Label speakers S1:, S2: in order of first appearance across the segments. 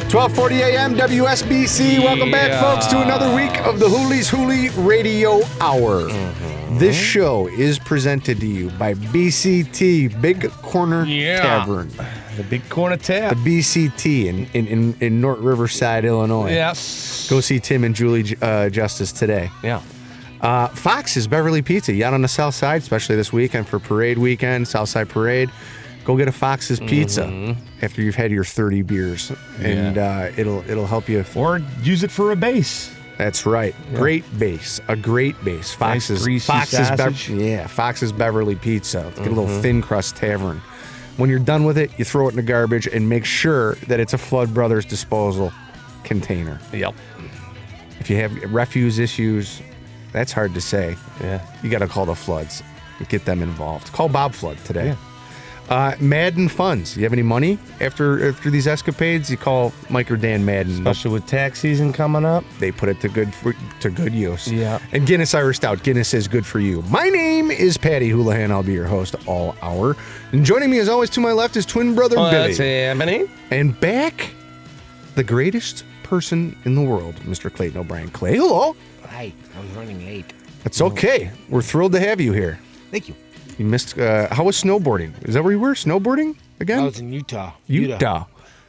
S1: 12:40 a.m. WSBC. Welcome back, folks, to another week of the Hooley's Hooley Radio Hour. This show is presented to you by BCT, Big Corner Tavern.
S2: The Big Corner Tap.
S1: The BCT in North Riverside, Illinois.
S2: Yes.
S1: Go see Tim and Julie Justice today.
S2: Yeah.
S1: Fox's Beverly Pizza. You out on the south side, especially this weekend for parade weekend, Southside Parade. Go get a Fox's Pizza after you've had your 30 beers, and it'll help you.
S2: Or use it for a base.
S1: That's right. Yeah. Great base. A great base. Fox's Fox's Beverly Pizza. Get a little thin crust tavern. When you're done with it, you throw it in the garbage and make sure that it's a Flood Brothers disposal container.
S2: Yep.
S1: If you have refuse issues, that's hard to say.
S2: Yeah.
S1: You got to call the Floods. Get them involved. Call Bob Flood today.
S2: Yeah.
S1: Madden Funds. You have any money after these escapades? You call Mike or Dan Madden.
S2: Especially with tax season coming up.
S1: They put it to good use.
S2: Yeah.
S1: And Guinness Irish Stout. Guinness is good for you. My name is Patty Houlihan. I'll be your host all hour. And joining me as always to my left is twin brother Billy.
S2: That's happening.
S1: And back, the greatest person in the world, Mr. Clayton O'Brien. Clay, hello.
S3: Hi. I was running late.
S1: That's okay. We're thrilled to have you here.
S3: Thank you.
S1: You missed. How was snowboarding? Is that where you were? Snowboarding again?
S3: I was in Utah.
S1: Utah.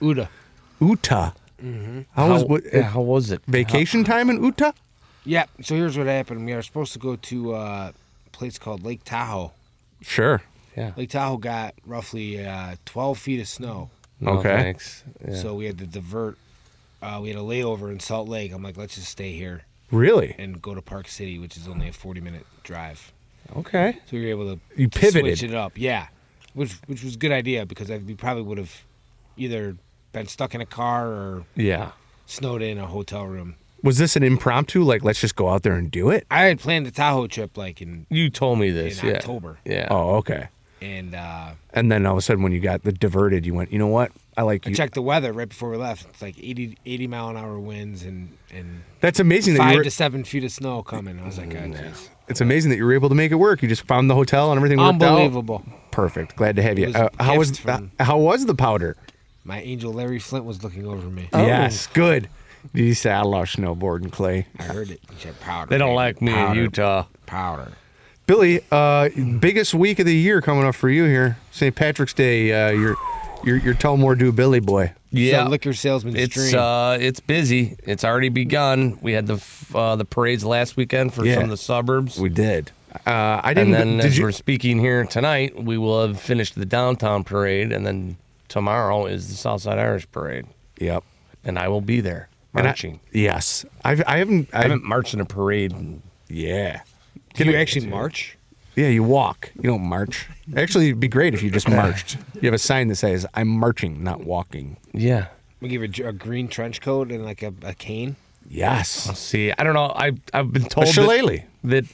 S3: Mm-hmm.
S1: How
S2: was it?
S1: Vacation time in Utah?
S3: Yeah. So here's what happened. We were supposed to go to a place called Lake Tahoe.
S1: Sure.
S2: Yeah.
S3: Lake Tahoe got roughly 12 feet of snow.
S2: No,
S1: okay.
S2: Thanks. Yeah.
S3: So we had to divert. We had a layover in Salt Lake. I'm like, let's just stay here
S1: Really?
S3: and go to Park City, which is only a 40-minute drive.
S1: Okay.
S3: So we were able to
S1: You pivoted.
S3: switch it up. Yeah. Which was a good idea because we probably would have either been stuck in a car or snowed in a hotel room.
S1: Was this an impromptu? Like, let's just go out there and do it?
S3: I had planned the Tahoe trip in
S2: You told me this.
S3: October.
S2: Yeah.
S1: Oh, okay.
S3: And
S1: And then all of a sudden, when you got the diverted, you went, you know what?
S3: I checked the weather right before we left. It's like 80 mile an hour winds and
S1: That's amazing.
S3: 5 to 7 feet of snow coming. I was like, oh, jeez.
S1: It's amazing that you were able to make it work. You just found the hotel and everything worked out.
S3: Unbelievable.
S1: Perfect. Glad to have you.
S3: It was a
S1: How
S3: gift
S1: was the powder?
S3: My angel Larry Flint was looking over me.
S1: Oh. Yes, good. Did you say I love snowboarding, Clay?
S3: I heard it. He said powder.
S2: They don't
S3: baby.
S2: like me
S3: powder,
S2: in Utah.
S3: Powder.
S1: Billy, biggest week of the year coming up for you here. St. Patrick's Day. You're Tullamore Dew Billy boy.
S2: Yeah.
S3: So liquor salesman's dream.
S2: It's busy. It's already begun. We had the parades last weekend for some of the suburbs.
S1: We did. I didn't.
S2: And then
S1: did
S2: as
S1: you?
S2: we're speaking here tonight, we will have finished the downtown parade, and then tomorrow is the Southside Irish Parade,
S1: Yep.
S2: and I will be there marching.
S1: Yes. I haven't.
S2: marched in a parade.
S1: Yeah.
S3: Can you actually march?
S1: Yeah, you walk. You don't march. Actually, it'd be great if you just marched. You have a sign that says, "I'm marching, not walking."
S2: Yeah.
S3: We give a green trench coat and like a cane.
S1: Yes.
S2: See, I don't know. I've been told
S1: A shillelagh.
S2: that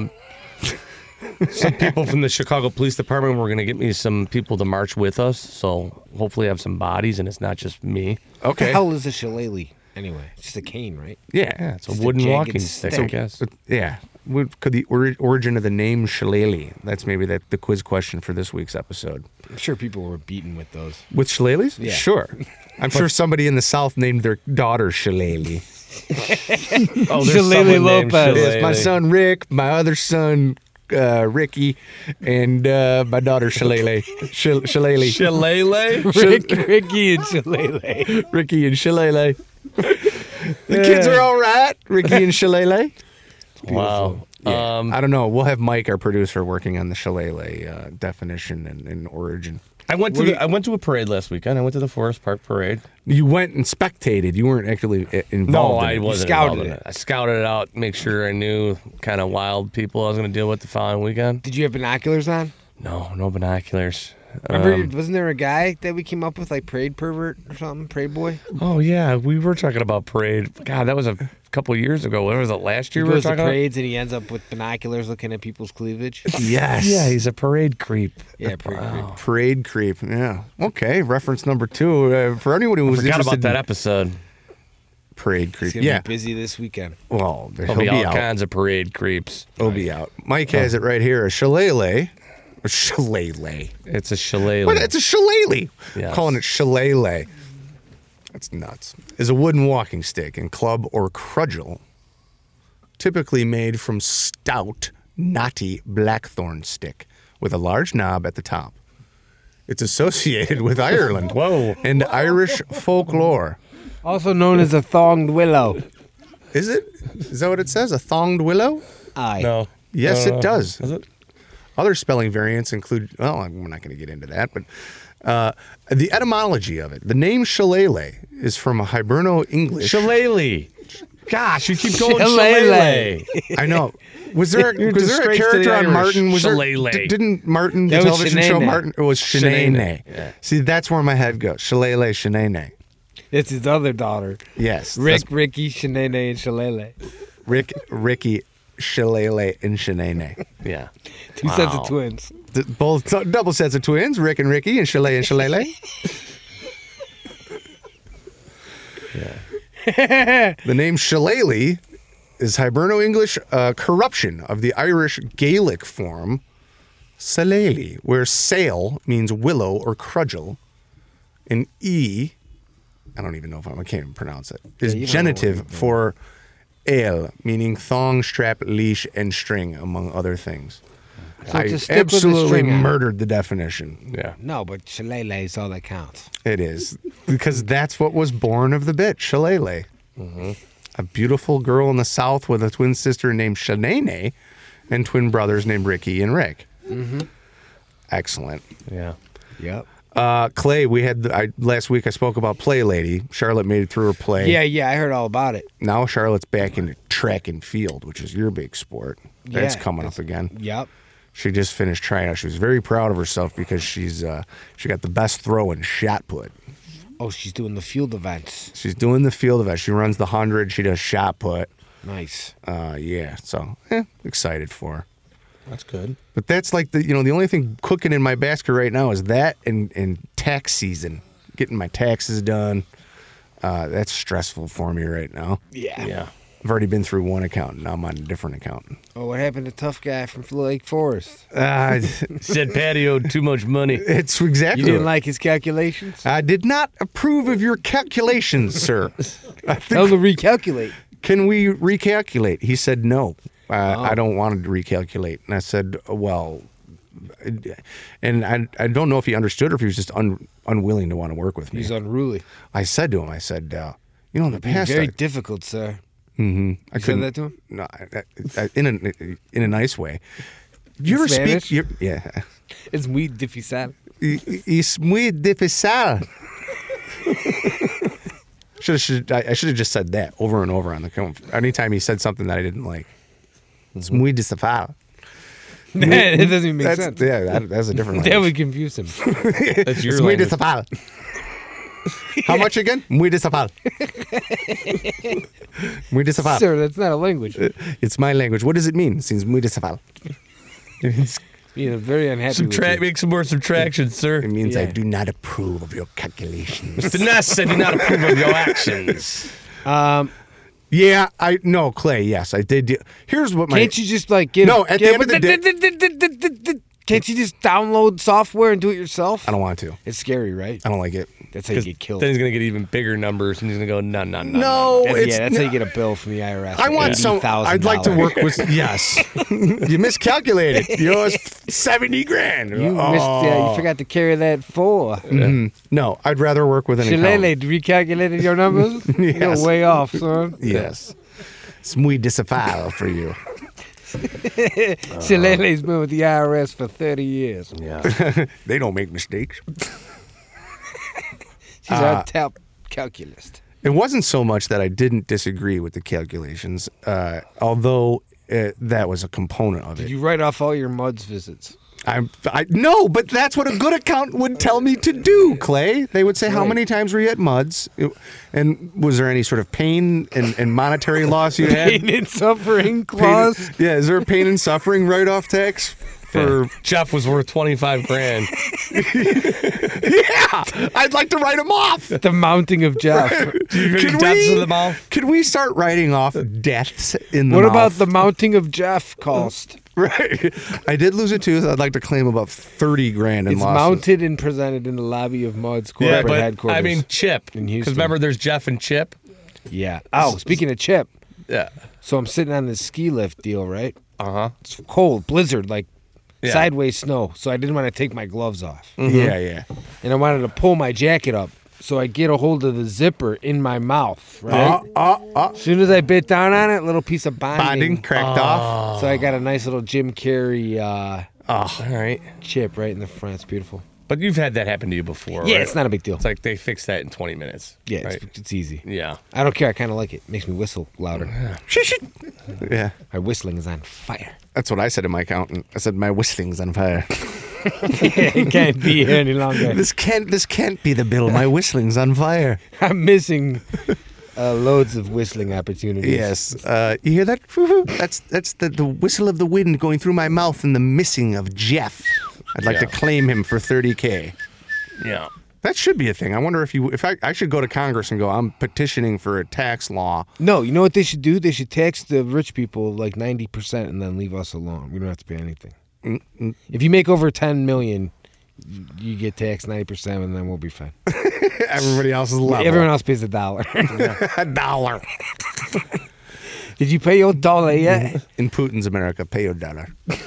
S2: some people from the Chicago Police Department were going to get me some people to march with us. So hopefully I have some bodies and it's not just me.
S3: What
S1: Okay.
S3: the hell is a shillelagh anyway? It's just a cane, right?
S1: Yeah.
S2: It's a
S3: Just a
S2: wooden
S3: jagged
S2: walking stick, I
S3: stick.
S2: guess.
S1: Yeah. Could the origin of the name shillelagh? That's maybe the quiz question for this week's episode.
S3: I'm sure people were beaten with those.
S1: With shillelaghs?
S3: Yeah.
S1: Sure. I'm sure somebody in the South named their daughter Shillelagh.
S2: Oh, there's
S3: Shillelagh
S2: someone named
S3: Lopez.
S2: Shillelagh.
S1: It's my son Rick, my other son Ricky, and my daughter Shillelagh. Shillelagh.
S2: Shillelagh?
S3: Ricky and shillelagh.
S1: Ricky and Shillelagh. The kids are all right. Ricky and Shillelagh.
S2: Wow.
S1: Yeah. I don't know. We'll have Mike, our producer, working on the Shillelagh definition and origin.
S2: I went to a parade last weekend. I went to the Forest Park Parade.
S1: You went and spectated. You weren't actually involved.
S2: No,
S1: in
S2: I
S1: it.
S2: wasn't
S3: scouted
S2: involved in
S3: it.
S2: it. I scouted it out, make sure I knew kind of wild people I was going to deal with the following weekend.
S3: Did you have binoculars on?
S2: No binoculars.
S3: Remember, wasn't there a guy that we came up with, like Parade Pervert or something? Parade Boy?
S2: Oh, yeah, we were talking about parade. God, that was a couple years ago. What was it, last year
S3: He
S2: we were
S3: goes to
S2: talking about?
S3: parades and he ends up with binoculars looking at people's cleavage.
S1: Yes.
S2: Yeah, he's a parade creep.
S3: Yeah, parade creep.
S1: Parade creep. Yeah. Okay. Reference number 2. For anyone who was
S2: Forgot
S1: interested
S2: about that
S1: in
S2: episode.
S1: parade creep.
S3: He's going to
S1: Yeah.
S3: be busy this weekend.
S1: Well,
S2: There'll
S1: he'll
S2: be
S1: be
S2: all
S1: out.
S2: kinds of parade creeps.
S1: He'll be out. Mike has it right here. A shillelagh. A shillelagh.
S2: It's a shillelagh.
S1: What? It's a shillelagh.
S2: Yes.
S1: Calling it shillelagh. That's nuts. Is a wooden walking stick and club or crudgel, typically made from stout, knotty blackthorn stick with a large knob at the top. It's associated with Ireland and Irish folklore.
S3: Also known as a thonged willow.
S1: Is it? Is that what it says? A thonged willow?
S3: Aye.
S2: No.
S1: Yes, it does.
S2: Is it?
S1: Other spelling variants include, well, we're not going to get into that, but the etymology of it. The name shillelagh is from a Hiberno-English.
S2: Shillelagh. Gosh, you keep going shillelagh.
S1: I know. Was there a character on Martin? Didn't Martin, the television show Martin? It was Shanae. Yeah. See, that's where my head goes. Shillelagh, Shanae.
S3: It's his other daughter.
S1: Yes.
S3: Ricky, Shanae, and Shillelagh.
S1: Ricky, Shillelagh, and Shanae.
S2: Yeah.
S3: Two sets of twins.
S1: Both double sets of twins, Rick and Ricky, and Shillelagh and Shillelagh. Yeah. The name Shillelagh is Hiberno-English corruption of the Irish Gaelic form Shillelagh, where sail means willow or crudgel, and I don't even know if I can't even pronounce it, is genitive for ale, meaning thong, strap, leash, and string, among other things.
S3: So
S1: I absolutely murdered the definition.
S2: Yeah.
S3: No, but shillelagh is all that counts.
S1: It is, because that's what was born of the bit, shillelagh. Mm-hmm. A beautiful girl in the South with a twin sister named Shanae and twin brothers named Ricky and Rick. Mm-hmm. Excellent.
S2: Yeah.
S3: Yep.
S1: Clay, we had last week I spoke about Play Lady. Charlotte made it through her play.
S3: Yeah, I heard all about it.
S1: Now Charlotte's back into track and field, which is your big sport. That's coming up again.
S3: Yep.
S1: She just finished trying out. She was very proud of herself because she got the best throw in shot put.
S3: Oh, she's doing the field events.
S1: She's doing the field events. She runs the 100. She does shot put.
S3: Nice.
S1: Yeah. So excited for her.
S2: That's good.
S1: But that's like the only thing cooking in my basket right now is that and tax season, getting my taxes done. That's stressful for me right now.
S3: Yeah.
S1: I've already been through one accountant. Now I'm on a different accountant.
S3: Oh, what happened to Tough Guy from Lake Forest?
S2: Said Patty owed too much money.
S1: It's exactly.
S3: You didn't like his calculations?
S1: I did not approve of your calculations, sir.
S3: Tell him to recalculate.
S1: Can we recalculate? He said no. I don't want to recalculate. And I said, well, and I don't know if he understood or if he was just unwilling to want to work with me.
S3: He's unruly.
S1: I said to him, in the past,
S3: very difficult, sir.
S1: Mm-hmm.
S3: You said that to him?
S1: No, in a nice way. You ever
S3: Spanish?
S1: speak? Yeah.
S3: It's muy difícil.
S1: Es muy difícil. I should have just said that over and over on the phone. Anytime he said something that I didn't like. It's muy difícil.
S3: It doesn't even make sense.
S1: Yeah, that's a different language.
S3: That would confuse him.
S2: That's your
S1: it's muy difícil. How much again? Muy difícil. Muy difícil.
S3: Sir, that's not a language.
S1: It's my language. What does it mean? It seems muy difícil.
S3: Being very unhappy with you.
S2: Make some more subtractions, sir.
S1: It means I do not approve of your calculations.
S2: Mr. Ness, I do not approve of your actions.
S1: Yeah, Clay, yes, I did. Here's what
S3: Can't you just get... No,
S1: at the end of the day...
S3: Can't you just download software and do it yourself?
S1: I don't want to.
S3: It's scary, right?
S1: I don't like it.
S3: That's how you get killed.
S2: Then he's going to get even bigger numbers, and he's going to go, no.
S1: No,
S3: that's how you get a bill from the IRS.
S1: I want some... I'd like to work with... Yes. You miscalculated. You owe us $70,000.
S3: You forgot to carry that 4.
S1: Mm-hmm. No, I'd rather work with an accountant.
S3: Shillelagh recalculated your numbers?
S1: Yes.
S3: You're way off, son.
S1: Yes. It's muy difícil for you.
S3: Shillelagh's been with the IRS for 30 years.
S1: Yeah. They don't make mistakes.
S3: She's our top calculist.
S1: It wasn't so much that I didn't disagree with the calculations, although that was a component of it.
S3: Did you write off all your MUDS visits?
S1: No, but that's what a good accountant would tell me to do, Clay. They would say, how many times were you at MUDS? And was there any sort of pain and monetary loss you had?
S3: Pain and suffering clause?
S1: Is there a pain and suffering write-off tax?
S2: Jeff was worth $25,000.
S1: Yeah, I'd like to write them off.
S3: The mounting of Jeff.
S1: Can we start writing off deaths in the
S3: What
S1: mouth?
S3: about the mounting of Jeff cost?
S1: Right. I did lose a tooth. I'd like to claim about $30,000 in
S3: It's
S1: losses.
S3: mounted and presented in the lobby of Mud's corporate headquarters.
S2: I mean, Chip.
S3: in Houston.
S2: Because remember, there's Jeff and Chip.
S3: Yeah. Oh, speaking of Chip.
S2: Yeah.
S3: So I'm sitting on this ski lift deal, right?
S2: Uh-huh.
S3: It's cold, blizzard, like
S2: Yeah.
S3: sideways snow. So I didn't want to take my gloves off.
S1: Mm-hmm. Yeah.
S3: And I wanted to pull my jacket up. So I get a hold of the zipper in my mouth, right? As soon as I bit down on it, little piece of
S1: Bonding cracked off.
S3: So I got a nice little Jim Carrey
S2: All right.
S3: chip right in the front. It's beautiful.
S2: But you've had that happen to you before,
S3: Yeah,
S2: right?
S3: it's not a big deal.
S2: It's like they fixed that in 20 minutes.
S3: Yeah,
S2: right?
S3: it's easy.
S2: Yeah.
S3: I don't care. I kind of like it. Makes me whistle louder.
S1: Yeah.
S3: My whistling is on fire.
S1: That's what I said to my accountant. I said my whistling's on fire.
S3: It can't be here any longer.
S1: This can't be the bill. My whistling's on fire.
S3: I'm missing loads of whistling opportunities.
S1: Yes. You hear that? Woo-hoo. That's the whistle of the wind going through my mouth and the missing of Jeff. I'd like to claim him for $30,000.
S2: Yeah.
S1: That should be a thing. I wonder if I should go to Congress and go, I'm petitioning for a tax law.
S3: No, you know what they should do? They should tax the rich people like 90% and then leave us alone. We don't have to pay anything. If you make over $10 million, you get taxed 90%, and then we'll be fine.
S1: Everybody else is level.
S3: Everyone else pays $1.
S1: $1.
S3: Did you pay your dollar yet?
S1: In Putin's America, pay your dollar.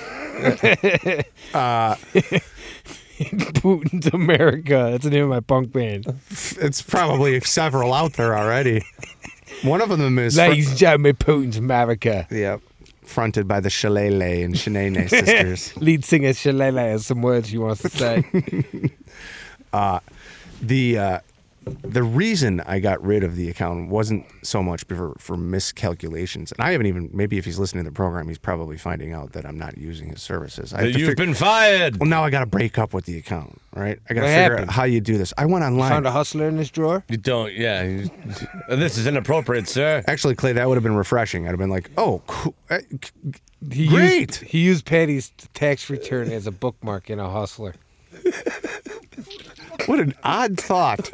S3: Putin's America. That's the name of my punk band.
S1: It's probably several out there already. One of them is
S3: Ladies and gentlemen, Putin's America.
S1: yeah, fronted by the Shillelagh and Shanae sisters.
S3: Lead singer Shalala has some words she wants to say.
S1: The reason I got rid of the account wasn't so much for miscalculations, and I haven't even. Maybe if he's listening to the program, he's probably finding out that I'm not using his services.
S2: You've been fired.
S1: Well, now I got to break up with the account, right? I got to
S3: What
S1: figure
S3: happened?
S1: out how you do this. I went online.
S3: Found a hustler in this drawer?
S2: You don't, yeah. This is inappropriate, sir.
S1: Actually, Clay, that would have been refreshing. I'd have been like, oh, cool.
S3: He
S1: Great.
S3: He used Patty's tax return as a bookmark in a hustler.
S1: What an odd thought.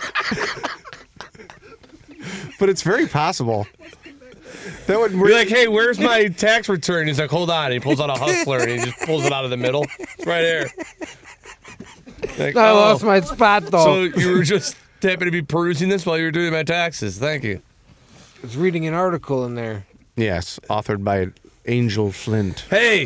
S1: But it's very possible. That would
S2: You're like, hey, where's my tax return? He's like, hold on. He pulls out a hustler and he just pulls it out of the middle. It's right here. Like,
S3: I lost my spot, though.
S2: So you were just happened to be perusing this while you were doing my taxes. Thank you.
S3: I was reading an article in there.
S1: Yes, authored by Angel Flint.
S2: Hey,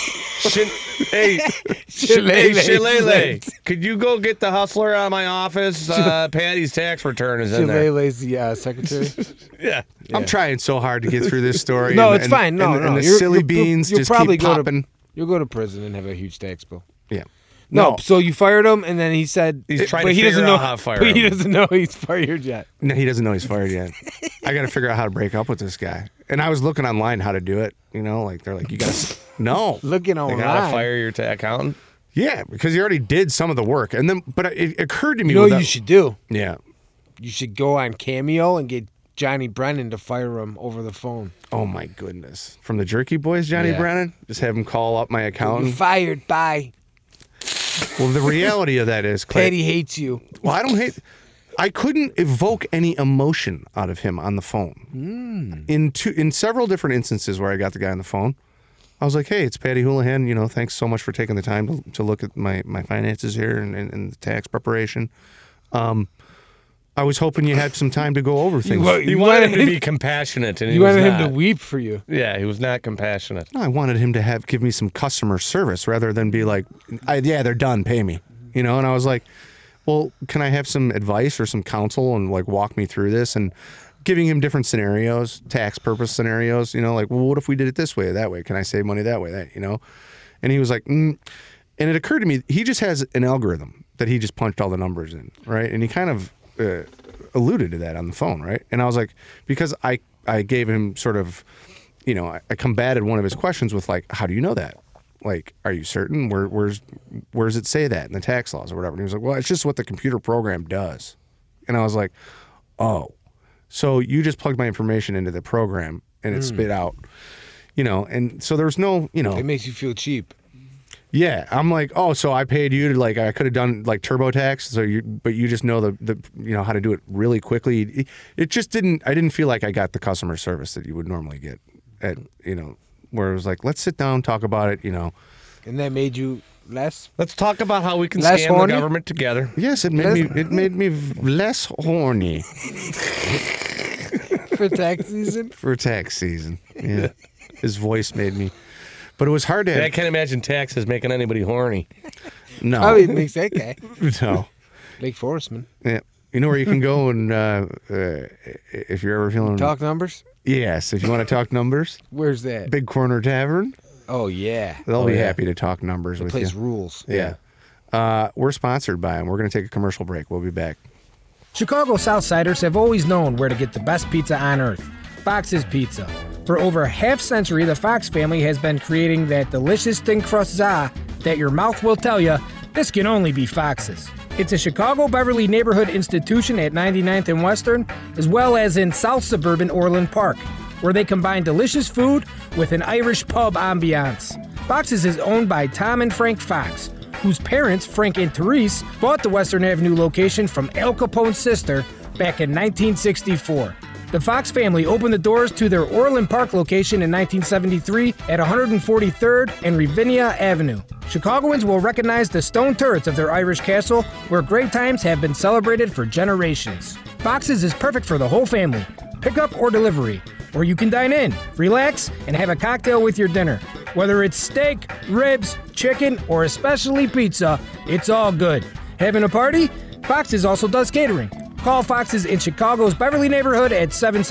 S2: Shillelagh, could you go get the hustler out of my office? Patty's tax return is in there.
S3: Shillelagh's the secretary.
S2: Yeah.
S1: I'm trying so hard to get through this story.
S3: No,
S1: and-
S3: it's fine. No,
S1: and,
S3: no.
S1: And the
S3: You're-
S1: silly
S3: you'll-
S1: beans
S3: you'll
S1: just
S3: probably
S1: keep
S3: go to-
S1: popping.
S3: You'll go to prison and have a huge tax bill.
S1: Yeah.
S3: No, so you fired him, and then he said
S2: He's trying
S3: but
S2: to
S3: he doesn't
S2: figure
S3: know
S2: out how to fire
S3: But he
S2: him.
S3: doesn't know he's fired yet.
S1: No, he doesn't know he's fired yet. I got to figure out how to break up with this guy. And I was looking online how to do it. You know, like they're like, you got to. No.
S3: Looking
S2: They
S3: online.
S2: gotta fire your accountant.
S1: Yeah, because he already did some of the work. And then, but it occurred to me.
S3: You know
S1: with
S3: what
S1: that-
S3: you should do?
S1: Yeah.
S3: You should go on Cameo and get Johnny Brennan to fire him over the phone.
S1: Oh my goodness. From the Jerky Boys, Johnny
S3: Yeah.
S1: Brennan? Just have him call up my
S3: You're
S1: accountant.
S3: fired. Bye.
S1: Well, the reality of that is, Clay,
S3: Patty hates you.
S1: well, I don't hate. I couldn't evoke any emotion out of him on the phone. In several different instances where I got the guy on the phone, I was like, "Hey, it's Patty Houlihan. You know, thanks so much for taking the time to look at my finances here and the tax preparation. I was hoping you had some time to go over things.
S2: You wanted him to be compassionate, and he
S3: You
S2: was
S3: wanted him
S2: not.
S3: to weep for you.
S2: Yeah, he was not compassionate.
S1: No, I wanted him to give me some customer service rather than be like, yeah, they're done, pay me. You know, and I was like, well, can I have some advice or some counsel and like walk me through this, and giving him different scenarios, tax purpose scenarios, you know, like, well, what if we did it this way or that way? Can I save money that way? That, you know? And he was like, and it occurred to me, he just has an algorithm that he just punched all the numbers in, right? And he kind of alluded to that on the phone, right? And I was like, because I gave him sort of, you know, I combated one of his questions with like, how do you know that? Like, are you certain? Where's it say that in the tax laws or whatever? And he was like, well, it's just what the computer program does. And I was like, oh, so you just plugged my information into the program and it spit out, you know, and so there's no, you know.
S3: It makes you feel cheap.
S1: Yeah, I'm like, oh, so I paid you to I could have done TurboTax, but you just know the how to do it really quickly. It just didn't. I didn't feel like I got the customer service that you would normally get at where it was like, let's sit down, talk about it,
S3: And that made you less.
S2: Let's talk about how we can
S3: Less
S2: scam
S3: horny?
S2: the government together.
S1: Yes, it made me less horny
S3: For tax season?
S1: for tax season. Yeah, his voice made me. But it was hard to have.
S2: I can't imagine taxes making anybody horny.
S1: No.
S3: Probably it makes that guy.
S1: No.
S3: Lake Forestman.
S1: Yeah. You know where you can go and if you're ever feeling...
S3: Talk numbers?
S1: Yes. If you want to talk numbers,
S3: Where's that?
S1: Big Corner Tavern.
S3: Oh, yeah.
S1: They'll be happy to talk numbers
S3: The
S1: with
S3: place
S1: you.
S3: rules.
S1: Yeah. We're sponsored by them. We're going to take a commercial break. We'll be back.
S4: Chicago Southsiders have always known where to get the best pizza on earth, Fox's Pizza. For over a half-century, the Fox family has been creating that delicious thin crust za that your mouth will tell you, this can only be Fox's. It's a Chicago Beverly neighborhood institution at 99th and Western, as well as in South Suburban Orland Park, where they combine delicious food with an Irish pub ambiance. Fox's is owned by Tom and Frank Fox, whose parents, Frank and Therese, bought the Western Avenue location from Al Capone's sister back in 1964. The Fox family opened the doors to their Orland Park location in 1973 at 143rd and Ravinia Avenue. Chicagoans will recognize the stone turrets of their Irish castle, where great times have been celebrated for generations. Fox's is perfect for the whole family, pickup or delivery, or you can dine in, relax, and have a cocktail with your dinner. Whether it's steak, ribs, chicken, or especially pizza, it's all good. Having a party? Fox's also does catering. Call Fox's in Chicago's Beverly neighborhood at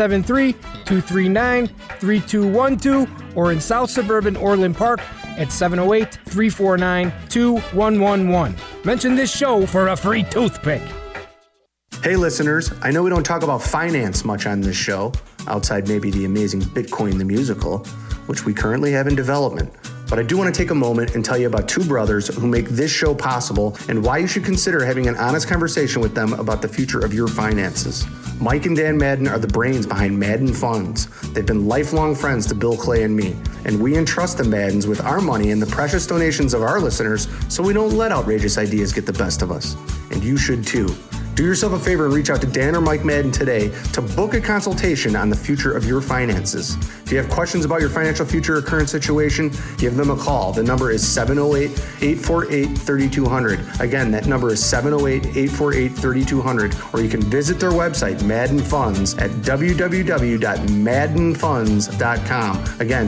S4: 773-239-3212 or in South Suburban Orland Park at 708-349-2111. Mention this show for a free toothpick.
S5: Hey listeners, I know we don't talk about finance much on this show, outside maybe the amazing Bitcoin the Musical, which we currently have in development. But I do want to take a moment and tell you about two brothers who make this show possible and why you should consider having an honest conversation with them about the future of your finances. Mike and Dan Madden are the brains behind Madden Funds. They've been lifelong friends to Bill Clay and me, and we entrust the Maddens with our money and the precious donations of our listeners so we don't let outrageous ideas get the best of us. And you should too. Do yourself a favor and reach out to Dan or Mike Madden today to book a consultation on the future of your finances. If you have questions about your financial future or current situation, give them a call. The number is 708-848-3200. Again, that number is 708-848-3200. Or you can visit their website, Madden Funds, at www.maddenfunds.com. Again,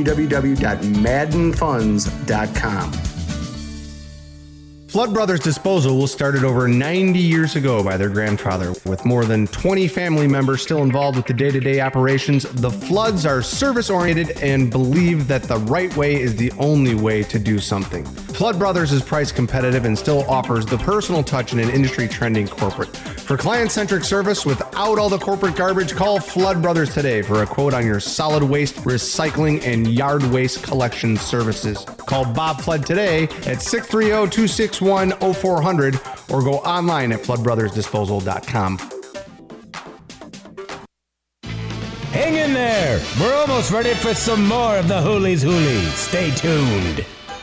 S5: www.maddenfunds.com.
S1: Flood Brothers Disposal was started over 90 years ago by their grandfather. With more than 20 family members still involved with the day-to-day operations, the Floods are service-oriented and believe that the right way is the only way to do something. Flood Brothers is price competitive and still offers the personal touch in an industry-trending corporate. For client-centric service without all the corporate garbage, call Flood Brothers today for a quote on your solid waste, recycling, and yard waste collection services. Call Bob Flood today at 630-261-0400 or go online at floodbrothersdisposal.com.
S4: Hang in there. We're almost ready for some more of the Hoolies Hoolies. Stay tuned.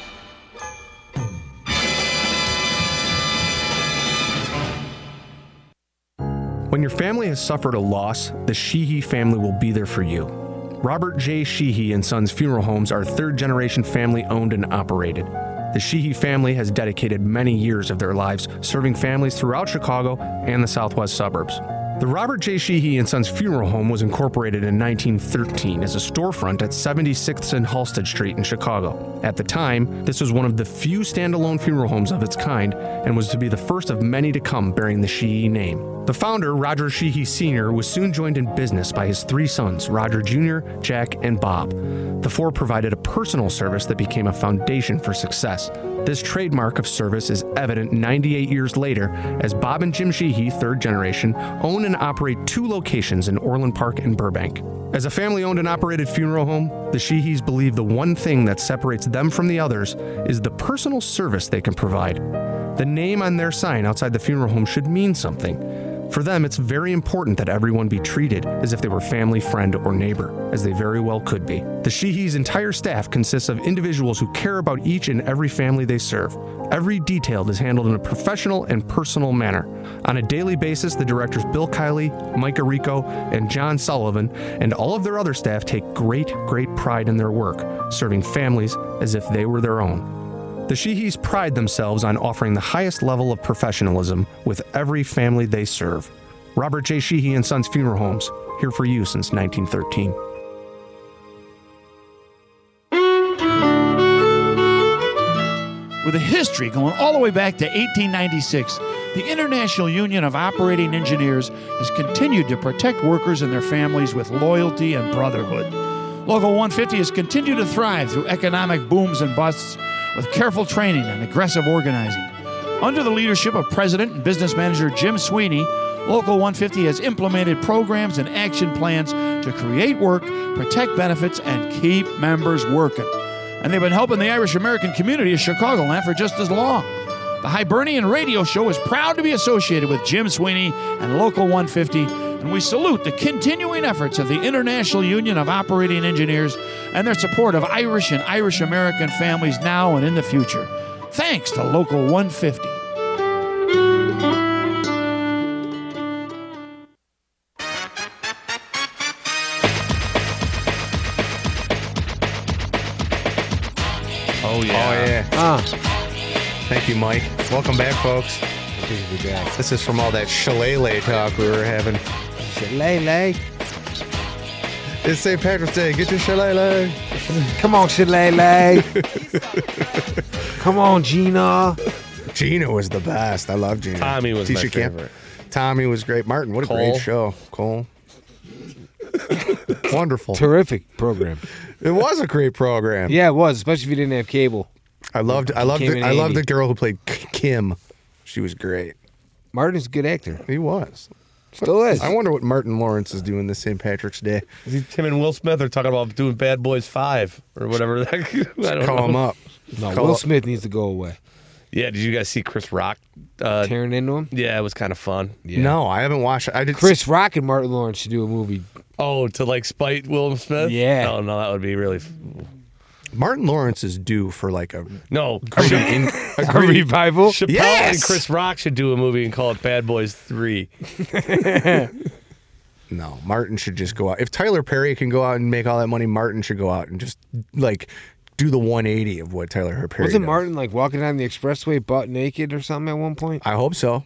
S1: When your family has suffered a loss, the Sheehy family will be there for you. Robert J. Sheehy and Sons Funeral Homes are third-generation family-owned and operated. The Sheehy family has dedicated many years of their lives serving families throughout Chicago and the southwest suburbs. The Robert J. Sheehy and Sons Funeral Home was incorporated in 1913 as a storefront at 76th and Halsted Street in Chicago. At the time, this was one of the few standalone funeral homes of its kind and was to be the first of many to come bearing the Sheehy name. The founder, Roger Sheehy Sr., was soon joined in business by his three sons, Roger Jr., Jack, and Bob. The four provided a personal service that became a foundation for success. This trademark of service is evident 98 years later as Bob and Jim Sheehy, third generation, own and operate two locations in Orland Park and Burbank. As a family-owned and operated funeral home, the Sheehys believe the one thing that separates them from the others is the personal service they can provide. The name on their sign outside the funeral home should mean something. For them, it's very important that everyone be treated as if they were family, friend, or neighbor, as they very well could be. The Sheehy's entire staff consists of individuals who care about each and every family they serve. Every detail is handled in a professional and personal manner. On a daily basis, the directors Bill Kiley, Mike Rico, and John Sullivan, and all of their other staff take great pride in their work, serving families as if they were their own. The Sheehy's pride themselves on offering the highest level of professionalism with every family they serve. Robert J. Sheehy and Sons Funeral Homes, here for you since 1913.
S6: With a history going all the way back to 1896, the International Union of Operating Engineers has continued to protect workers and their families with loyalty and brotherhood. Local 150 has continued to thrive through economic booms and busts with careful training and aggressive organizing. Under the leadership of President and Business Manager Jim Sweeney, Local 150 has implemented programs and action plans to create work, protect benefits, and keep members working. And they've been helping the Irish American community of Chicagoland for just as long. The Hibernian Radio Show is proud to be associated with Jim Sweeney and Local 150, and we salute the continuing efforts of the International Union of Operating Engineers and their support of Irish and Irish American families now and in the future. Thanks to Local 150.
S2: Oh, yeah.
S1: Thank you, Mike. Welcome back, folks. This is from all that shillelagh talk we were having.
S3: Shillelagh.
S1: It's St. Patrick's Day. Get your shillelagh.
S3: Come on, shillelagh. Come on, Gina.
S1: Gina was the best. I love Gina.
S2: Tommy was my
S1: Tisha Camp.
S2: favorite.
S1: Tommy was great. Martin, what a
S2: Cole.
S1: great show. Cole. Wonderful.
S3: Terrific program.
S1: It was a great program.
S3: Yeah, it was, especially if you didn't have cable.
S1: I loved the girl who played Kim. She was great.
S3: Martin's a good actor.
S1: He was.
S3: Still is.
S1: I wonder what Martin Lawrence is doing this St. Patrick's Day.
S2: Tim and Will Smith are talking about doing Bad Boys 5 or whatever. I don't
S1: Call
S2: know.
S1: him up.
S3: No,
S1: Call
S3: Will
S1: up.
S3: Smith needs to go away.
S2: Yeah, did you guys see Chris Rock?
S3: Tearing into him?
S2: Yeah, it was kind of fun.
S3: Yeah.
S1: No, I haven't watched it. I did.
S3: Chris Rock and Martin Lawrence should do a movie.
S2: Oh, to like spite Will Smith?
S3: Yeah.
S2: Oh, no, that would be really...
S1: Martin Lawrence is due for like a
S2: No,
S3: A revival?
S2: Chappelle
S1: Yes!
S2: and Chris Rock should do a movie and call it Bad Boys 3.
S1: No, Martin should just go out. If Tyler Perry can go out and make all that money, Martin should go out and just like do the 180 of what Tyler Perry
S3: Wasn't
S1: does.
S3: Martin like walking down the expressway butt naked or something at one point?
S1: I hope so.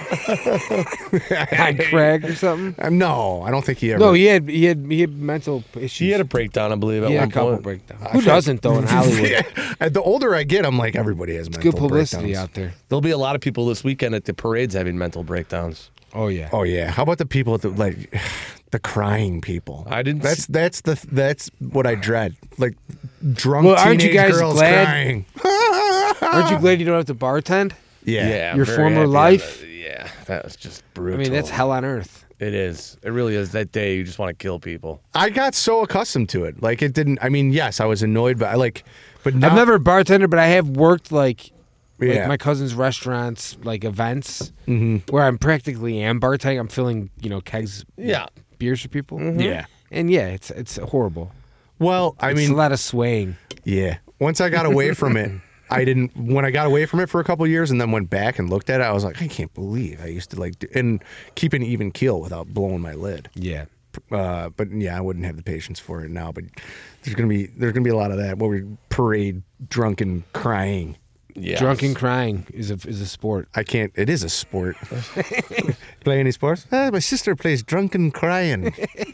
S3: On Craig or something?
S1: No, I don't think he ever.
S3: No, he had mental issues.
S2: She had a breakdown, I believe, at
S3: He had
S2: one
S3: a couple
S2: point.
S3: breakdowns. Who doesn't though in Hollywood?
S1: Yeah. The older I get, I'm like everybody has mental
S3: Good publicity
S1: breakdowns.
S3: out there.
S2: There'll be a lot of people this weekend at the parades having mental breakdowns.
S3: Oh yeah.
S1: Oh yeah. How about the people at the crying people?
S2: I didn't
S1: That's what I dread. Like drunk
S3: Well, aren't you
S1: teenage
S3: guys
S1: girls
S3: glad-
S1: crying.
S3: Aren't you glad you don't have to bartend?
S1: Yeah.
S3: Your
S2: very
S3: former
S2: happy
S3: life?
S2: on that. Yeah, that was just
S3: I
S2: brutal.
S3: mean, that's hell on earth.
S2: It is. It really is. That day, you just want to kill people.
S1: I got so accustomed to it. Like it didn't. I mean, yes, I was annoyed, but but now,
S3: I've never bartended, but I have worked like
S1: Yeah.
S3: my cousin's restaurants, like events where I'm practically am bartending. I'm filling, kegs,
S2: Yeah.
S3: beers for people.
S1: Yeah.
S3: And yeah, it's horrible.
S1: Well, I
S3: It's
S1: mean,
S3: a lot of swaying.
S1: yeah. Once I got away from it, when I got away from it for a couple of years and then went back and looked at it, I was like, I can't believe I used to and keep an even keel without blowing my lid.
S3: Yeah.
S1: But yeah, I wouldn't have the patience for it now. But there's gonna be a lot of that. What we parade drunken crying.
S2: Yeah.
S3: Drunken crying is a sport.
S1: I can't. It is a sport. Play any sports? My sister plays drunken crying.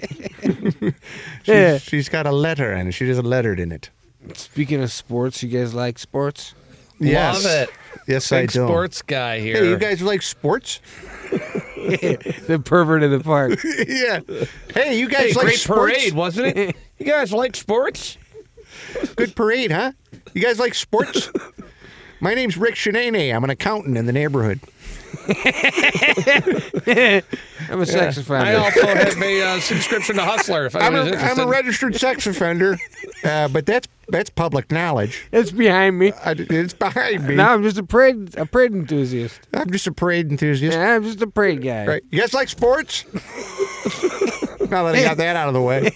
S3: Yeah.
S1: She's got a letter and she has a lettered in it.
S3: Speaking of sports, you guys like sports?
S1: Yes.
S2: Love it.
S1: Yes, I
S2: Big
S1: do.
S2: sports guy here.
S1: Hey, you guys like sports?
S3: The pervert in the park.
S1: Yeah. Hey, you guys like
S2: great
S1: sports?
S2: parade, wasn't it? You guys like sports?
S1: Good parade, huh? You guys like sports? My name's Rick Shanane. I'm an accountant in the neighborhood.
S3: I'm a sex offender.
S2: I also have a subscription to Hustler. If
S1: I'm
S2: anybody's interested.
S1: a registered sex offender, but that's public knowledge.
S3: It's behind me.
S1: It's behind me.
S3: No, I'm just a parade enthusiast.
S1: I'm just a parade enthusiast.
S3: Yeah, I'm just a parade guy.
S1: Right. You guys like sports? Now that I got that out of the way.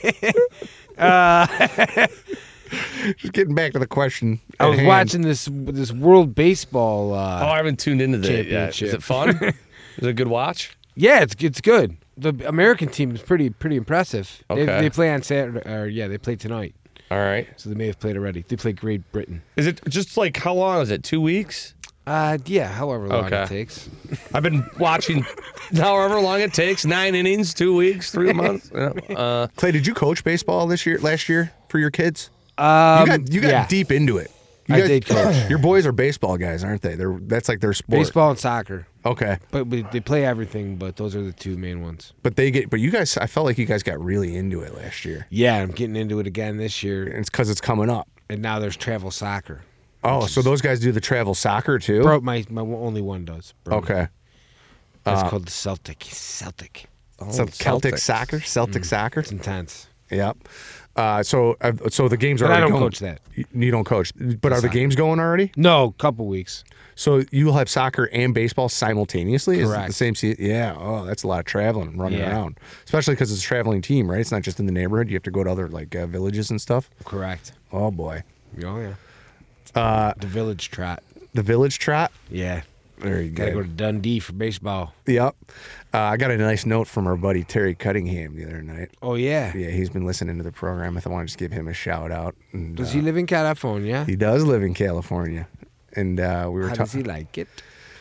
S1: Just getting back to the question.
S3: I was
S1: at hand.
S3: watching this World Baseball.
S2: I haven't tuned into that yet.
S3: Championship.
S2: Is it fun? Is it a good watch?
S3: Yeah, it's good. The American team is pretty impressive.
S2: Okay.
S3: They play on Saturday. They play tonight.
S2: All right.
S3: So they may have played already. They play Great Britain.
S2: Is it just like how long is it? 2 weeks?
S3: Yeah, however long it takes.
S2: I've been watching however long it takes. 9 innings, 2 weeks, 3 months.
S1: Clay, did you coach baseball last year for your kids? You got deep into it.
S3: I did coach.
S1: Your boys are baseball guys, aren't they? That's like their sport.
S3: Baseball and soccer.
S1: Okay.
S3: But they play everything, but those are the two main ones.
S1: But you guys, I felt like you guys got really into it last year.
S3: Yeah, I'm getting into it again this year.
S1: And it's because it's coming up.
S3: And now there's travel soccer.
S1: Oh, so those guys do the travel soccer too?
S3: Bro, my only one does. Bro.
S1: Okay.
S3: That's called the Celtic.
S1: Celtic soccer? Celtic soccer?
S3: It's intense.
S1: Yep. So the games are
S3: But I
S1: already
S3: don't
S1: going.
S3: coach that.
S1: You don't coach. But are the games going already?
S3: No, couple weeks.
S1: So you will have soccer and baseball simultaneously? Is it
S3: Correct.
S1: the same season? Yeah. Oh, that's a lot of traveling and running
S3: Yeah.
S1: around. Especially because it's a traveling team, right? It's not just in the neighborhood. You have to go to other villages and stuff.
S3: Correct.
S1: Oh, boy.
S3: Oh, yeah. The Village Trot.
S1: The village trot?
S3: Yeah.
S1: Very
S3: Gotta
S1: good.
S3: go to Dundee for baseball.
S1: Yep. I got a nice note from our buddy Terry Cunningham the other night.
S3: Oh, yeah.
S1: Yeah, he's been listening to the program. I want to just give him a shout out. And,
S3: Does he live in California?
S1: He does live in California. And we were
S3: How
S1: talking.
S3: does he like it?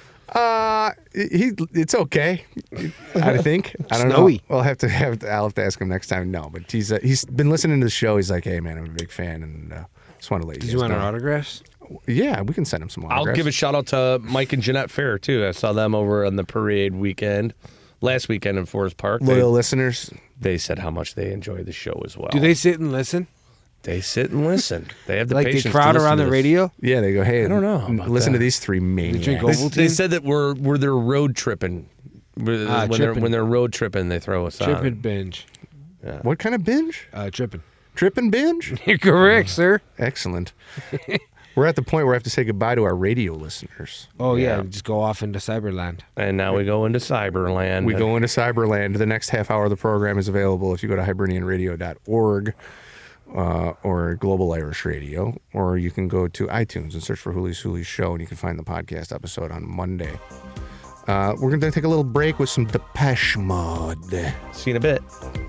S1: It's okay. I think. I don't
S3: Snowy.
S1: know. I'll have to ask him next time. No, but he's been listening to the show. He's like, hey man, I'm a big fan, and just want to let you.
S3: Does
S1: guys
S3: he want
S1: know.
S3: our autographs?
S1: Yeah, we can send him some autographs.
S2: I'll give a shout out to Mike and Jeanette Fair too. I saw them over on the parade weekend, last weekend in Forest Park.
S1: Loyal listeners.
S2: They said how much they enjoy the show as well.
S3: Do they sit and listen?
S2: They sit and listen. They have the
S3: Like
S2: patience
S3: they
S2: to
S3: crowd
S2: listen
S3: around
S2: to
S3: the
S2: this.
S3: radio?
S1: Yeah, they go, hey,
S2: I don't know about
S1: listen
S2: that.
S1: to these three maniacs.
S3: drink
S2: They
S3: Ovaltine?
S2: said that we're they're road tripping.
S3: tripping.
S2: When they're road tripping, they throw us
S3: Trip
S2: on.
S3: and binge.
S1: What kind of binge?
S3: Tripping.
S1: Trip and binge?
S3: You're correct, sir.
S1: Excellent. We're at the point where I have to say goodbye to our radio listeners.
S3: Oh, yeah. Just go off into Cyberland.
S2: And now we go into Cyberland.
S1: We go into Cyberland. The next half hour of the program is available if you go to hibernianradio.org or Global Irish Radio, or you can go to iTunes and search for Hoolie's Show, and you can find the podcast episode on Monday. We're going to take a little break with some Depeche Mode.
S2: See you in a bit.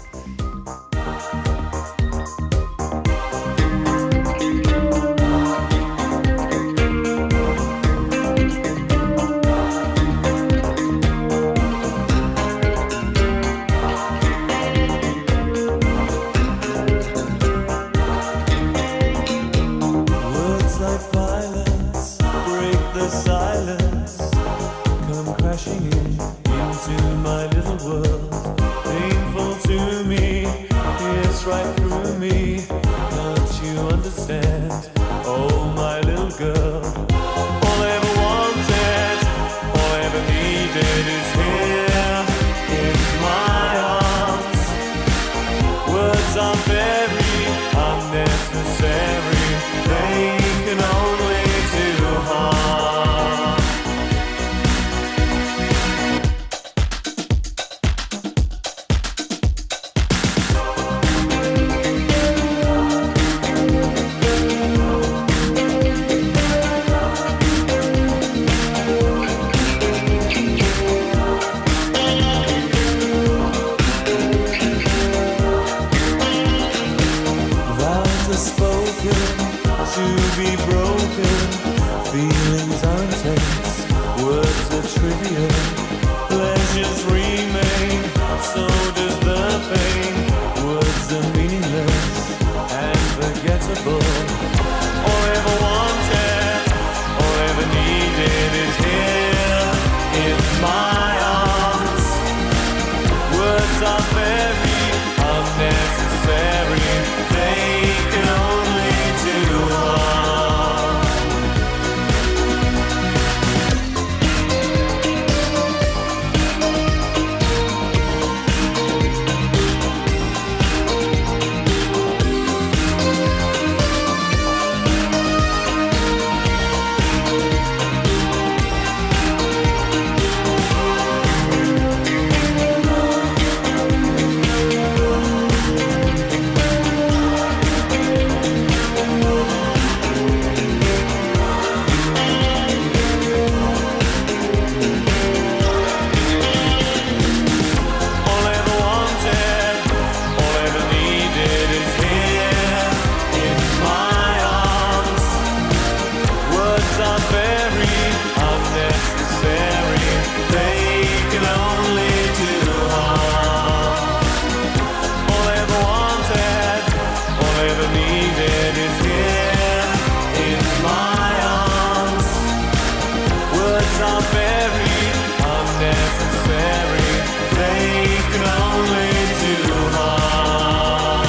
S7: Words like violence break the silence, come crashing into my little world, painful to are very unnecessary. They can only do harm.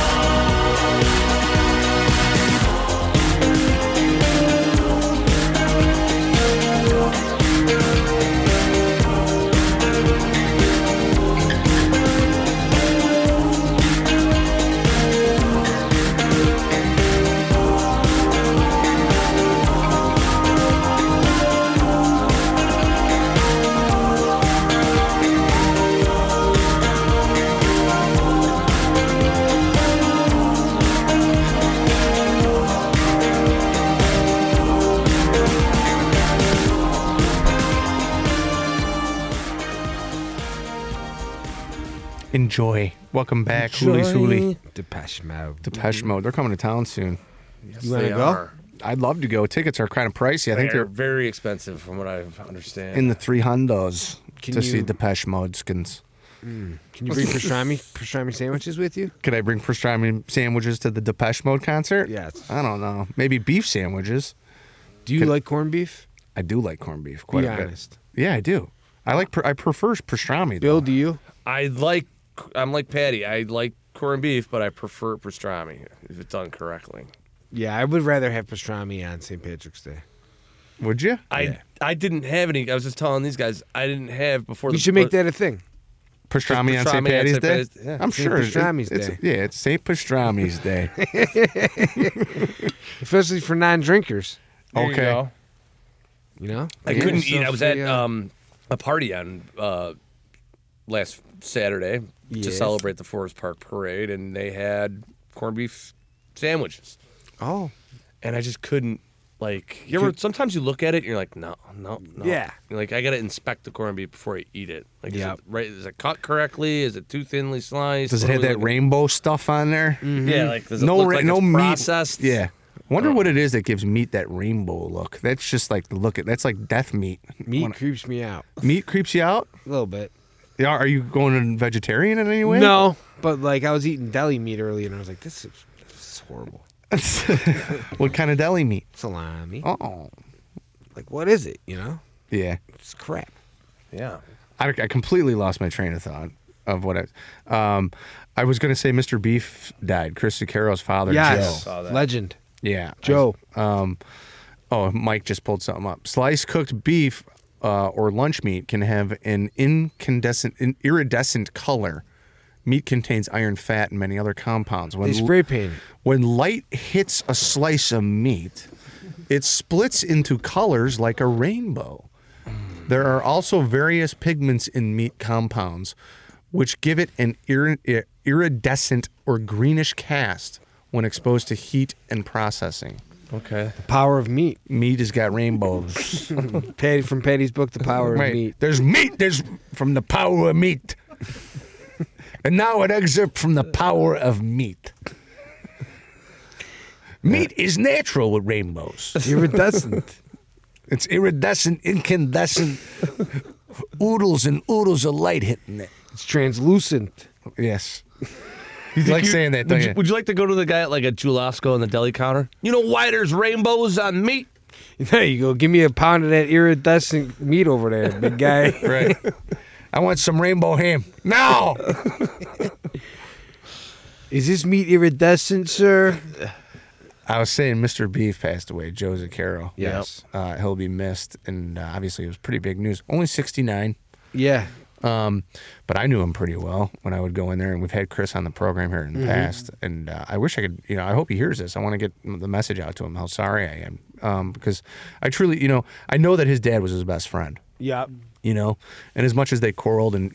S1: Enjoy. Welcome back, Hoolies Hoolie.
S3: Depeche Mode.
S1: Depeche Mode. They're coming to town soon.
S3: You want to go?
S1: I'd love to go. Tickets are kind of pricey. I think
S2: They're
S1: they're
S2: very expensive, from what I understand.
S1: in the $300
S3: Can
S1: to see
S3: you-
S1: Depeche Mode skins.
S3: Can you bring pastrami sandwiches with you?
S1: Could I bring pastrami sandwiches to the Depeche Mode concert?
S3: Yes.
S1: I don't know. Maybe beef sandwiches.
S3: Do you like corned beef?
S1: I do like corned beef quite
S3: Be
S1: a bit.
S3: honest.
S1: Yeah, I do. I prefer pastrami.
S3: Bill,
S1: Though.
S3: do you?
S2: I'm like Patty. I like corned beef, but I prefer pastrami if it's done correctly.
S3: Yeah, I would rather have pastrami on St. Patrick's Day.
S1: Would you?
S2: I didn't have any. I was just telling these guys I didn't have before.
S3: You should make that a thing.
S1: Pastrami on
S2: Pastrami
S1: St.
S2: on
S1: Patty's
S2: St.
S1: Day?
S2: Patty's- yeah.
S1: I'm
S3: St.
S1: sure.
S3: Pastrami's
S1: it's,
S3: Day.
S1: Yeah, it's St. Pastrami's Day.
S3: Especially for non-drinkers,
S2: There you
S1: Okay.
S2: go.
S3: you know?
S2: I
S3: Get
S2: couldn't eat.
S3: yourself
S2: I was at
S3: a,
S2: a party on last Saturday to
S3: Yes.
S2: celebrate the Forest Park Parade, and they had corned beef sandwiches,
S3: Oh.
S2: and I just couldn't. Like, you ever? Sometimes you look at it and you're like, no.
S3: Yeah.
S2: You're like, I gotta inspect the corned beef before I eat it. Like,
S3: Yeah.
S2: is it right? Is it cut correctly? Is it too thinly sliced?
S1: Does it
S2: What
S1: have
S2: are we
S1: that
S2: looking-
S1: rainbow stuff on there?
S2: Yeah, like does it
S1: No,
S2: look like
S1: no
S2: it's
S1: meat.
S2: processed?
S1: Yeah. Wonder what it is that gives meat that rainbow look. That's just like the look. That's like death meat.
S3: Meat creeps me out
S1: Meat creeps you out.
S3: a little bit.
S1: Yeah. Are you going vegetarian in any way?
S3: No, but like I was eating deli meat earlier, and I was like, this is horrible.
S1: What kind of deli meat?
S3: Salami.
S1: Oh.
S3: Like, what is it? You know,
S1: Yeah.
S3: it's crap.
S2: Yeah.
S1: I completely lost my train of thought of what I was going to say. Mr. Beef died. Chris Zucchero's father,
S3: Yes,
S1: Joe.
S3: legend.
S1: Yeah.
S3: Joe.
S1: Oh, Mike just pulled something up. Sliced cooked beef or lunch meat can have an iridescent color. Meat contains iron, fat, and many other compounds.
S3: They spray paint it.
S1: When light hits a slice of meat, it splits into colors like a rainbow. There are also various pigments in meat compounds, which give it an iridescent or greenish cast when exposed to heat and processing.
S2: Okay.
S3: Power of meat.
S1: Meat has got rainbows.
S3: Patty from Patty's book, The Power of
S1: Right.
S3: Meat.
S1: There's meat. There's from the power of meat. And now an excerpt from the power of meat. Meat is natural with rainbows.
S3: Iridescent.
S1: It's iridescent, incandescent, oodles and oodles of light hitting it.
S3: It's translucent.
S1: Yes. You like saying that, don't you?
S2: Would you like to go to the guy at like a Julasco on the deli counter? You know why there's rainbows on meat?
S3: There you go. Give me a pound of that iridescent meat over there, big guy.
S1: Right. I want some rainbow ham. No!
S3: Is this meat iridescent, sir?
S1: I was saying Mr. Beef passed away, Joe Zucchero.
S3: Yes.
S1: He'll be missed, and obviously it was pretty big news. Only 69.
S3: Yeah.
S1: But I knew him pretty well when I would go in there, and we've had Chris on the program here in the past. And I wish I could, I hope he hears this. I want to get the message out to him how sorry I am, because I truly, I know that his dad was his best friend.
S3: Yeah.
S1: And as much as they quarreled, and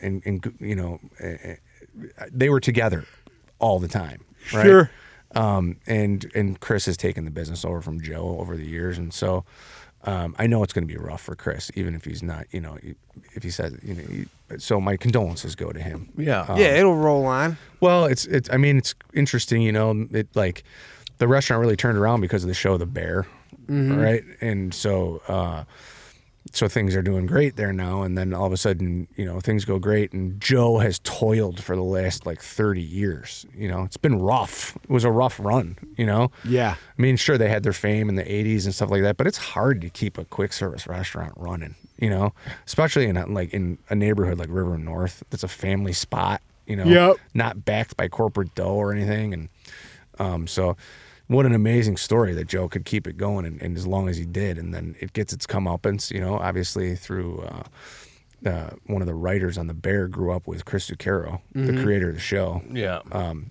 S1: they were together all the time. Right?
S3: Sure.
S1: And Chris has taken the business over from Joe over the years, and so. I know it's going to be rough for Chris, even if he's not, if he says, so my condolences go to him.
S2: Yeah.
S3: Yeah, it'll roll on.
S1: Well, it's interesting, it like the restaurant really turned around because of the show The Bear, right? And so, so things are doing great there now, and then all of a sudden, things go great, and Joe has toiled for the last 30 years. It's been rough. It was a rough run,
S3: Yeah.
S1: I mean, sure, they had their fame in the 80s and stuff like that, but it's hard to keep a quick service restaurant running, You know, especially in a neighborhood like River North, that's a family spot. You know,
S3: Yep.
S1: not backed by corporate dough or anything, and so what an amazing story that Joe could keep it going and as long as he did, and then it gets its comeuppance. You know, obviously through one of the writers on The Bear grew up with Chris Zucchero, the creator of the show.
S2: Yeah.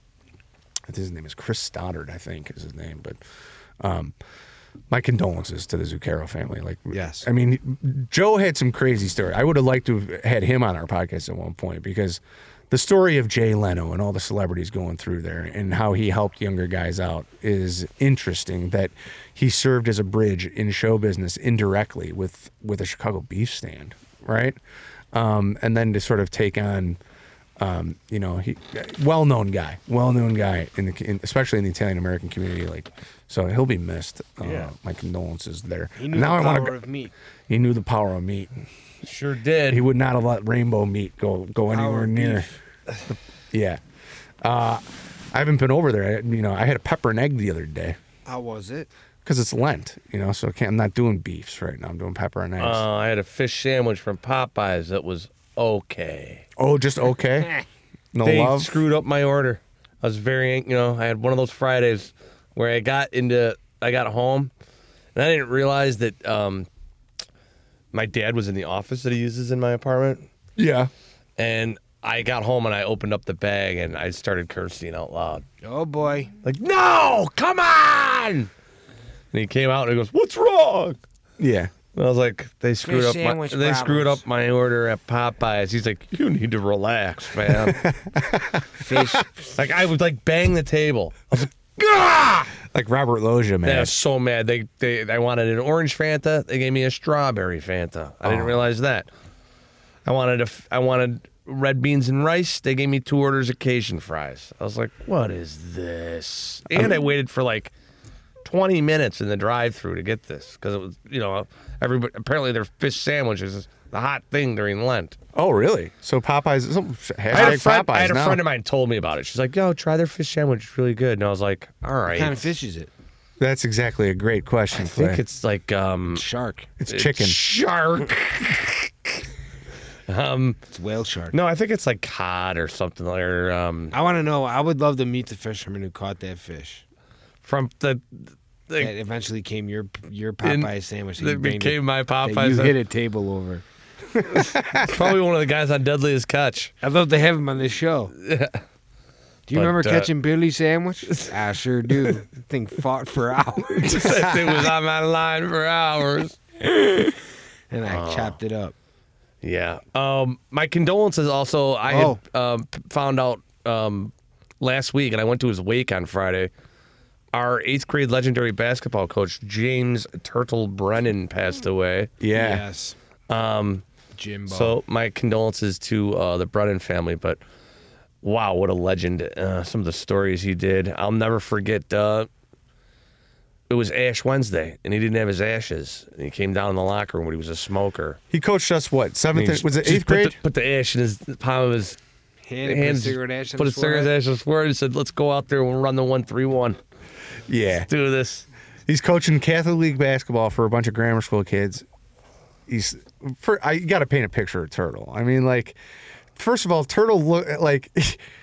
S1: His name is Chris Stoddard, I think is his name, but. My condolences to the Zucchero family. Like,
S3: Yes.
S1: I mean, Joe had some crazy story. I would have liked to have had him on our podcast at one point because the story of Jay Leno and all the celebrities going through there and how he helped younger guys out is interesting. That he served as a bridge in show business indirectly with a Chicago beef stand, right? And then to sort of take on. He well-known guy, especially in the Italian American community. Like, so he'll be missed. My condolences there.
S3: He knew
S1: Now
S3: the
S1: I wanna
S3: power
S1: go-
S3: of meat.
S1: He knew the power of meat.
S2: Sure did.
S1: He would not have let rainbow meat go anywhere
S3: of
S1: near. Yeah, I haven't been over there. I had a pepper and egg the other day
S3: How was it?
S1: because it's Lent. So I'm not doing beefs right now. I'm doing pepper and eggs.
S2: I had a fish sandwich from Popeyes that was okay.
S1: Oh, just okay. No
S2: They
S1: love.
S2: screwed up my order. I was I had one of those Fridays where I got home and I didn't realize that my dad was in the office that he uses in my apartment.
S1: Yeah.
S2: And I got home and I opened up the bag and I started cursing out loud.
S3: Oh boy.
S2: Like, no, come on! And he came out and he goes, "What's wrong?"
S1: Yeah.
S2: And I was like, they screwed
S3: Fish
S2: up
S3: sandwich
S2: they screwed
S3: problems.
S2: up my order at Popeyes. He's like, "You need to relax, man."
S3: Fish.
S2: Like I would bang the table. I was like, "Gah!"
S1: Like Robert Loggia, man.
S2: I was so mad. I wanted an orange Fanta. They gave me a strawberry Fanta. I didn't realize that. I wanted red beans and rice. They gave me 2 orders of Cajun fries. I was like, what is this? And I waited for 20 minutes in the drive-through to get this because it was, everybody apparently their fish sandwiches is the hot thing during Lent.
S1: Oh, really? So Popeyes.
S2: I had a friend
S1: now.
S2: of mine told me about it. She's like, "Yo, try their fish sandwich. It's really good." And I was like, "All right."
S3: What kind of fish is it?
S1: That's exactly a great question.
S2: I think
S1: Clay.
S2: it's like
S3: Shark.
S1: It's chicken.
S2: shark.
S3: It's whale shark.
S2: No, I think it's like cod or something. Or
S3: I want to know. I would love to meet the fisherman who caught that fish.
S2: from the
S3: That eventually came your Popeye sandwich. That you
S2: that
S3: banged
S2: became my
S3: that
S2: Popeyes.
S3: you hit a table over.
S2: Probably one of the guys on Deadliest Catch.
S3: I'd love to have him on this show. Do you
S2: But,
S3: remember catching Billy Sandwich? I sure do. Thing fought for hours,
S2: That thing was on my line for hours.
S3: and I chopped it up.
S2: Yeah. My condolences also. I had found out last week, and I went to his wake on Friday. Our 8th grade legendary basketball coach, James Turtle Brennan, passed away.
S1: Yeah.
S3: Yes. Jimbo.
S2: So my condolences to the Brennan family, but wow, what a legend. Some of the stories he did. I'll never forget, it was Ash Wednesday, and he didn't have his ashes. And he came down in the locker room when he was a smoker.
S1: He coached us what?
S2: And
S1: Seventh?
S2: he
S1: Was it
S2: just
S1: 8th grade?
S2: Put the ash in his palm of his
S3: Hand,
S2: hands.
S3: put a cigarette ash on
S2: Put a
S3: his
S2: cigarette
S3: forehead.
S2: ash on his forehead and said, "Let's go out there and we'll run the 1-3-1.
S1: Yeah.
S2: Do this."
S1: He's coaching Catholic League basketball for a bunch of grammar school kids. You got to paint a picture of Turtle. I mean, first of all, Turtle looked like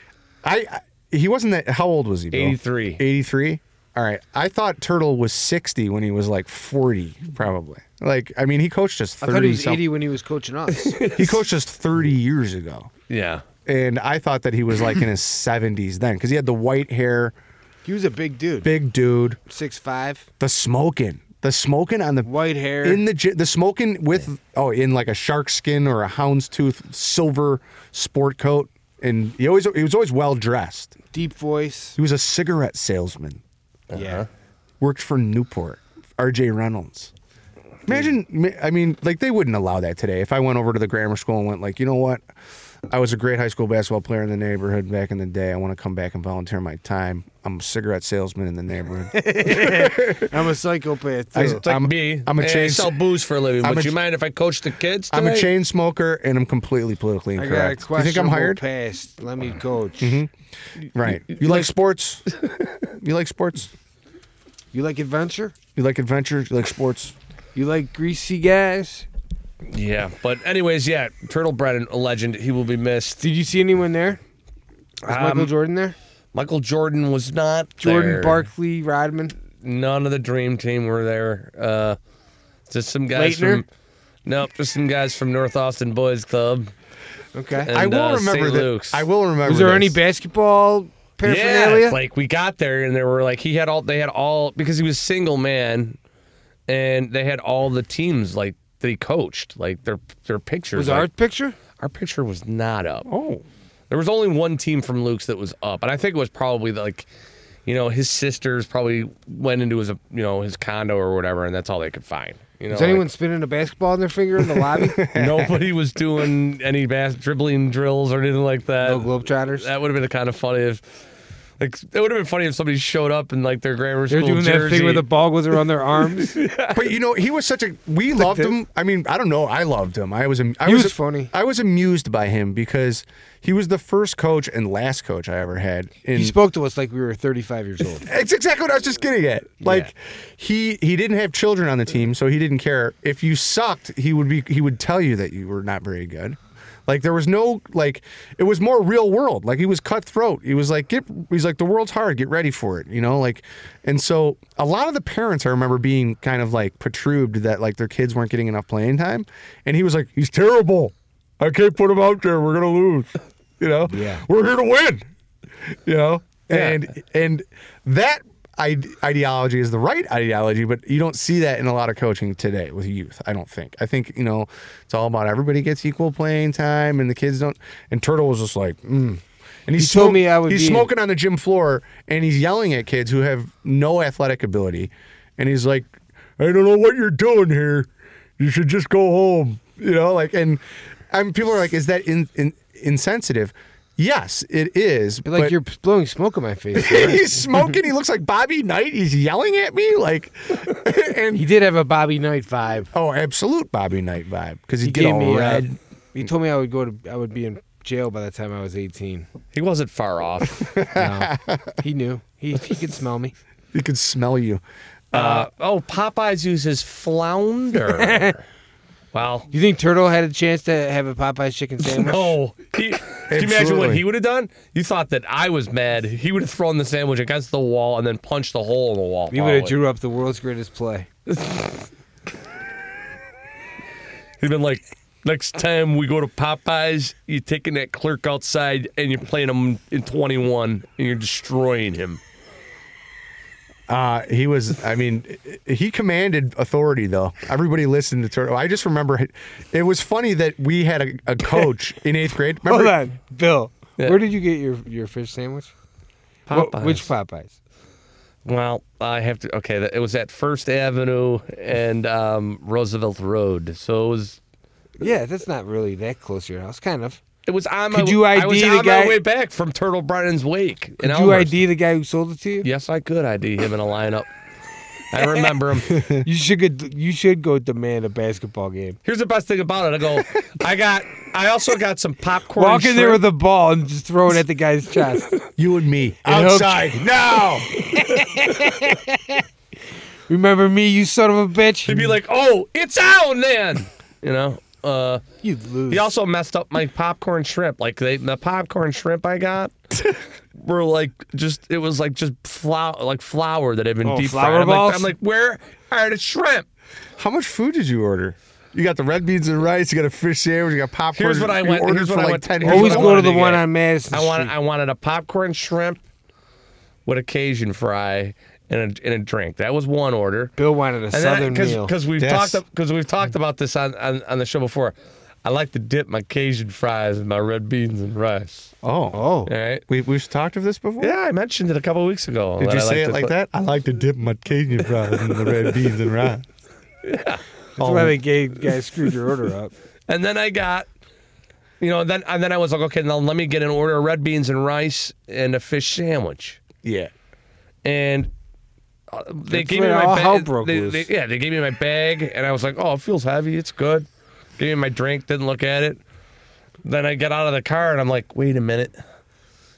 S1: he wasn't that. How old was he? Bill?
S2: 83.
S1: 83. All right. I thought Turtle was 60 when he was 40, probably. He coached us 30.
S3: I thought he was 80 when he was coaching us.
S1: He coached us 30 years ago.
S2: Yeah.
S1: And I thought that he was in his 70s then because he had the white hair,
S3: He was a big dude.
S1: big dude,
S3: 6'5",
S1: the smoking on the
S3: white hair.
S1: in the smoking with in a shark skin or a houndstooth silver sport coat, and he was always well dressed.
S3: deep voice.
S1: He was a cigarette salesman.
S3: Yeah.
S1: Worked for Newport. R.J. Reynolds. Imagine, I mean, they wouldn't allow that today. If I went over to the grammar school and went you know what, I was a great high school basketball player in the neighborhood back in the day. I want to come back and volunteer my time. I'm a cigarette salesman in the neighborhood.
S3: I'm a psychopath too.
S2: It's like me.
S1: I'm a
S2: I
S1: chain-
S2: sell booze for a living.
S1: I'm
S2: Would
S1: a
S2: you mind if I coach the kids today?
S1: I'm a chain smoker and I'm completely politically
S3: I got a
S1: incorrect. You think I'm
S3: questionable
S1: hired?
S3: past. Let me coach.
S1: Right. You like sports? You like sports?
S3: You like adventure?
S1: You like adventures? You like sports?
S3: You like greasy guys?
S2: Yeah, but anyways, yeah, Turtle Brennan, a legend. He will be missed.
S3: Did you see anyone there? Was Michael Jordan there?
S2: Michael Jordan was not
S3: Jordan,
S2: there.
S3: Barkley, Rodman.
S2: None of the Dream Team were there. Just some guys
S3: Leitner?
S2: just some guys from North Austin Boys Club.
S3: Okay.
S2: And,
S1: I will remember
S2: St.
S1: that.
S2: Luke's.
S1: I will remember.
S3: Was there any
S1: this.
S3: basketball paraphernalia?
S2: Yeah, like we got there and there were like they had all because he was single man, and they had all the teams like that he coached, like their pictures.
S3: Was
S2: like,
S3: our picture?
S2: Our picture was not up.
S1: Oh.
S2: There was only one team from Luke's that was up, and I think it was probably his sisters probably went into his condo or whatever, and that's all they could find.
S3: Was anyone spinning a basketball in their finger in the lobby?
S2: Nobody was doing any dribbling drills or anything like that.
S3: No Globetrotters?
S2: That would have been kind of funny if, it would have been funny if somebody showed up in like their grammar
S3: They're
S2: school
S3: doing
S2: jersey.
S3: that thing where the ball goes around their arms.
S1: But he was we loved him. I mean, I don't know. I loved him. He
S3: was funny.
S1: I was amused by him because he was the first coach and last coach I ever had.
S3: He spoke to us like we were 35 years old.
S1: It's exactly what I was just getting at. Like he didn't have children on the team, so he didn't care. If you sucked, he would tell you that you were not very good. Like there was no it was more real world. Like he was cutthroat. He was like the world's hard, get ready for it, and so a lot of the parents I remember being kind of like perturbed that like their kids weren't getting enough playing time, and he was like, he's terrible. I can't put him out there. We're gonna lose.
S3: Yeah.
S1: We're here to win. And that ideology is the right ideology, but you don't see that in a lot of coaching today with youth. I don't think. I think it's all about everybody gets equal playing time, and the kids don't. And Turtle was just like, And
S3: He told me I would
S1: He's
S3: be-
S1: smoking on the gym floor, and he's yelling at kids who have no athletic ability, and he's like, I don't know what you're doing here. You should just go home. And people are like, is that insensitive? Yes, it is.
S3: Like you're blowing smoke in my face.
S1: He's smoking. He looks like Bobby Knight. He's yelling at me and
S3: He did have a Bobby Knight vibe.
S1: oh, absolute Bobby Knight vibe because he'd get
S3: gave
S1: all
S3: me,
S1: red.
S3: He told me I would be in jail by the time I was 18.
S2: He wasn't far off.
S3: No, he knew. He could smell me.
S1: He could smell you.
S2: Popeyes uses flounder. Wow.
S3: You think Turtle had a chance to have a Popeyes chicken sandwich?
S2: No. Can you imagine what
S1: Absolutely.
S2: he would have done? You thought that I was mad. He would have thrown the sandwich against the wall and then punched a hole in the wall.
S3: We would have drew up the world's greatest play.
S2: He'd been like, next time we go to Popeyes, you're taking that clerk outside and you're playing him in 21 and you're destroying him.
S1: He was. I mean, he commanded authority though. Everybody listened to Turtle. I just remember it was funny that we had a coach in 8th grade. Remember,
S3: Hold on, Bill.
S2: Yeah.
S3: Where did you get your fish sandwich?
S2: Popeyes.
S3: Which Popeyes?
S2: Well, I have to. Okay, it was at First Avenue and Roosevelt Road. So it was.
S3: Yeah, that's not really that close to your house. Kind of.
S2: It was on my.
S3: Could you
S2: I was
S3: ID the
S2: on
S3: guy?
S2: my way back from Turtle Brennan's wake. in
S3: Did you
S2: Elmhurst.
S3: ID the guy who sold it to you?
S2: Yes, I could ID him in a lineup. I remember him.
S3: You should go demand a basketball game.
S2: Here's the best thing about it. I also got some popcorn.
S3: Walk in there
S2: shrimp.
S3: with a ball and just throw it at the guy's chest.
S1: you and me
S3: And hope-
S1: outside now.
S3: Remember me, you son of a bitch?
S2: He'd be like, "Oh, it's out, man."
S3: You'd lose.
S2: He also messed up my popcorn shrimp. Like the popcorn shrimp I got were it was just flour that had been deep
S3: flour
S2: fried.
S3: balls?
S2: I'm like, where are the shrimp?
S1: How much food did you order? You got the red beans and rice. You got a fish sandwich. You got popcorn.
S2: Here's what I
S1: You
S2: went-
S1: ordered
S2: here's
S1: for
S2: what I
S1: like
S2: went-
S1: 10
S2: here's
S1: people.
S3: Always
S2: what I
S3: go to
S2: wanted
S3: the
S2: to
S3: one
S2: get.
S3: on Madison
S2: I
S3: Street.
S2: wanted a popcorn shrimp with a Cajun fry and a drink. That was one order.
S3: Bill wanted a southern meal.
S2: Because we've talked about this on the show before. I like to dip my Cajun fries in my red beans and rice.
S1: Oh,
S2: All right.
S1: we've talked of this before.
S2: Yeah, I mentioned it a couple of weeks ago.
S1: Did
S2: that
S1: you
S2: I
S1: say
S2: to
S1: it like
S2: put-
S1: that? I like to dip my Cajun fries in the red beans and rice.
S3: That's why the guy screwed your order up.
S2: And then I got, then I was like, okay, now let me get an order of red beans and rice and a fish sandwich.
S1: Yeah.
S2: And they
S3: That's
S2: gave me
S3: where
S2: my
S3: all hell
S2: bag.
S3: broke loose.
S2: They gave me my bag, and I was like, oh, it feels heavy. It's good. Gave me my drink. Didn't look at it. Then I get out of the car, and I'm like, wait a minute.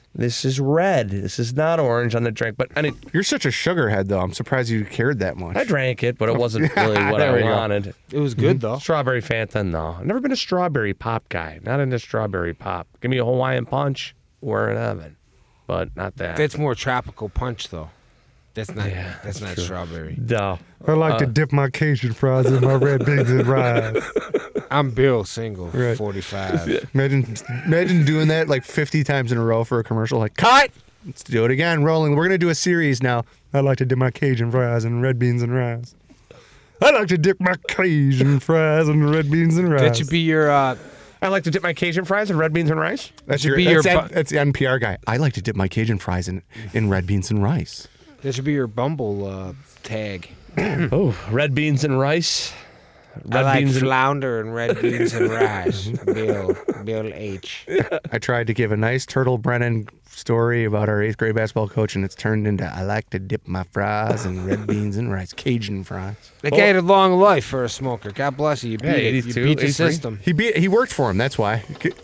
S2: This is red. This is not orange on the drink. But I mean,
S1: You're such a sugar head, though. I'm surprised you cared that much.
S2: I drank it, but it wasn't really what
S1: There
S2: I
S1: we go.
S2: wanted.
S3: It was good though.
S2: Strawberry Fanta, no. I've never been a strawberry pop guy. Not into strawberry pop. Give me a Hawaiian punch. We're in heaven. But not that.
S3: That's more tropical punch though. That's not. That's not strawberry.
S2: No.
S1: I like to dip my Cajun fries in my red beans and rice.
S3: I'm Bill, single,
S1: Right.
S3: 45.
S1: Imagine doing that like 50 times in a row for a commercial. Like, cut! Let's do it again. Rolling. We're going to do a series now. I like to dip my Cajun fries in red beans and rice. I like to dip my Cajun fries in red beans and rice.
S3: That should be your.
S2: I like to dip my Cajun fries in red beans and rice.
S1: That's
S3: should be your
S1: that's the NPR guy. I like to dip my Cajun fries in red beans and rice.
S3: That should be your Bumble tag.
S2: Oh, red beans and rice.
S3: I like
S2: beans and
S3: flounder and red beans and rice. Bill H.
S1: I tried to give a nice Turtle Brennan story about our 8th grade basketball coach, and it's turned into I like to dip my fries in red beans and rice. Cajun fries.
S3: That guy had a long life for a smoker. God bless you. You beat
S2: Yeah,
S3: it.
S2: 82,
S3: You beat the
S2: 83.
S3: system.
S1: He worked for him. That's why.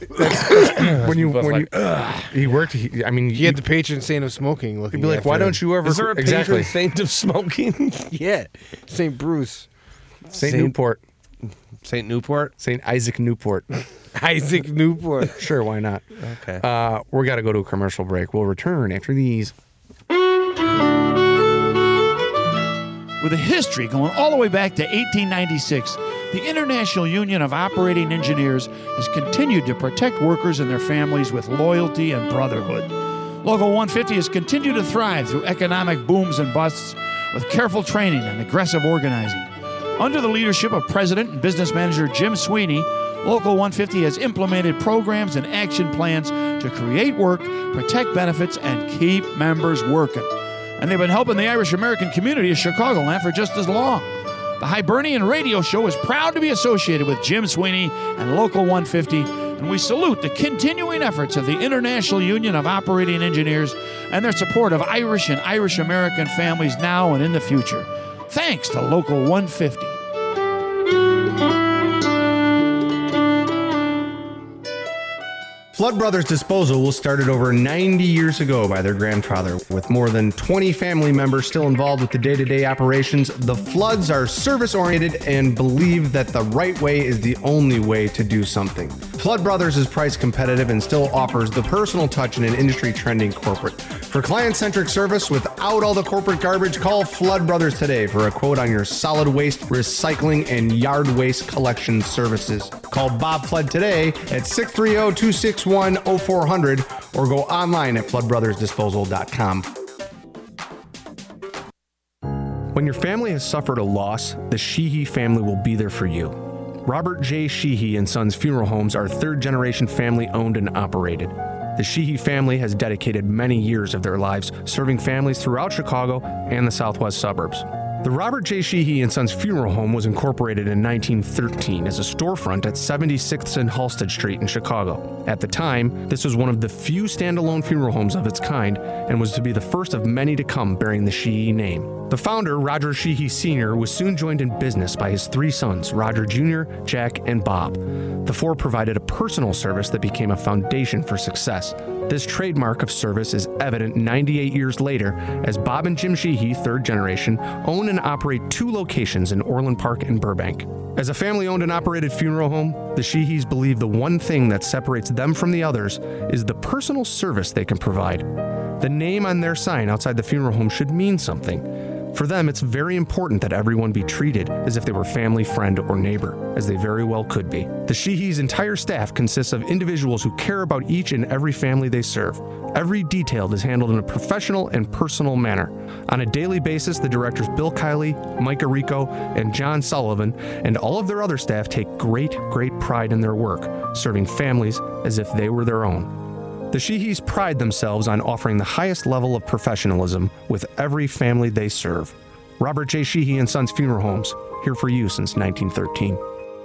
S1: He worked.
S3: He had the patron saint of smoking looking
S1: He'd be like,
S3: after
S1: why
S3: him.
S1: don't you ever?
S2: Is there a
S1: exactly
S2: patron saint of smoking?
S3: Yeah. St. Bruce.
S1: Saint Newport,
S2: Saint Newport?
S1: Saint Isaac Newport.
S3: Isaac Newport.
S1: Sure, why not?
S2: Okay.
S1: We got to go to a commercial break. We'll return after these.
S6: With a history going all the way back to 1896, the International Union of Operating Engineers has continued to protect workers and their families with loyalty and brotherhood. Local 150 has continued to thrive through economic booms and busts with careful training and aggressive organizing. Under the leadership of President and Business Manager Jim Sweeney, Local 150 has implemented programs and action plans to create work, protect benefits, and keep members working. And they've been helping the Irish American community of Chicagoland for just as long. The Hibernian Radio Show is proud to be associated with Jim Sweeney and Local 150, and we salute the continuing efforts of the International Union of Operating Engineers and their support of Irish and Irish American families now and in the future. Thanks to Local 150.
S1: Flood Brothers Disposal was started over 90 years ago by their grandfather. With more than 20 family members still involved with the day-to-day operations, the Floods are service-oriented and believe that the right way is the only way to do something. Flood Brothers is price competitive and still offers the personal touch in an industry-trending corporate. For client-centric service without all the corporate garbage, call Flood Brothers today for a quote on your solid waste, recycling, and yard waste collection services. Call Bob Flood today at 630-261-0400 or go online at floodbrothersdisposal.com. When your family has suffered a loss, the Sheehy family will be there for you. Robert J. Sheehy and Sons Funeral Homes are third-generation family-owned and operated. The Sheehy family has dedicated many years of their lives serving families throughout Chicago and the southwest suburbs. The Robert J. Sheehy and Sons Funeral Home was incorporated in 1913 as a storefront at 76th and Halsted Street in Chicago. At the time, this was one of the few standalone funeral homes of its kind and was to be the first of many to come bearing the Sheehy name. The founder, Roger Sheehy Sr., was soon joined in business by his three sons, Roger Jr., Jack, and Bob. The four provided a personal service that became a foundation for success. This trademark of service is evident 98 years later as Bob and Jim Sheehy, third generation, own and operate two locations in Orland Park and Burbank. As a family-owned and operated funeral home, the Sheehys believe the one thing that separates them from the others is the personal service they can provide. The name on their sign outside the funeral home should mean something. For them, it's very important that everyone be treated as if they were family, friend, or neighbor, as they very well could be. The Sheehys' entire staff consists of individuals who care about each and every family they serve. Every detail is handled in a professional and personal manner. On a daily basis, the directors Bill Kiley, Micah Rico, and John Sullivan, and all of their other staff take great pride in their work, serving families as if they were their own. The Sheehys pride themselves on offering the highest level of professionalism with every family they serve. Robert J. Sheehy and Sons Funeral Homes, here for you since 1913.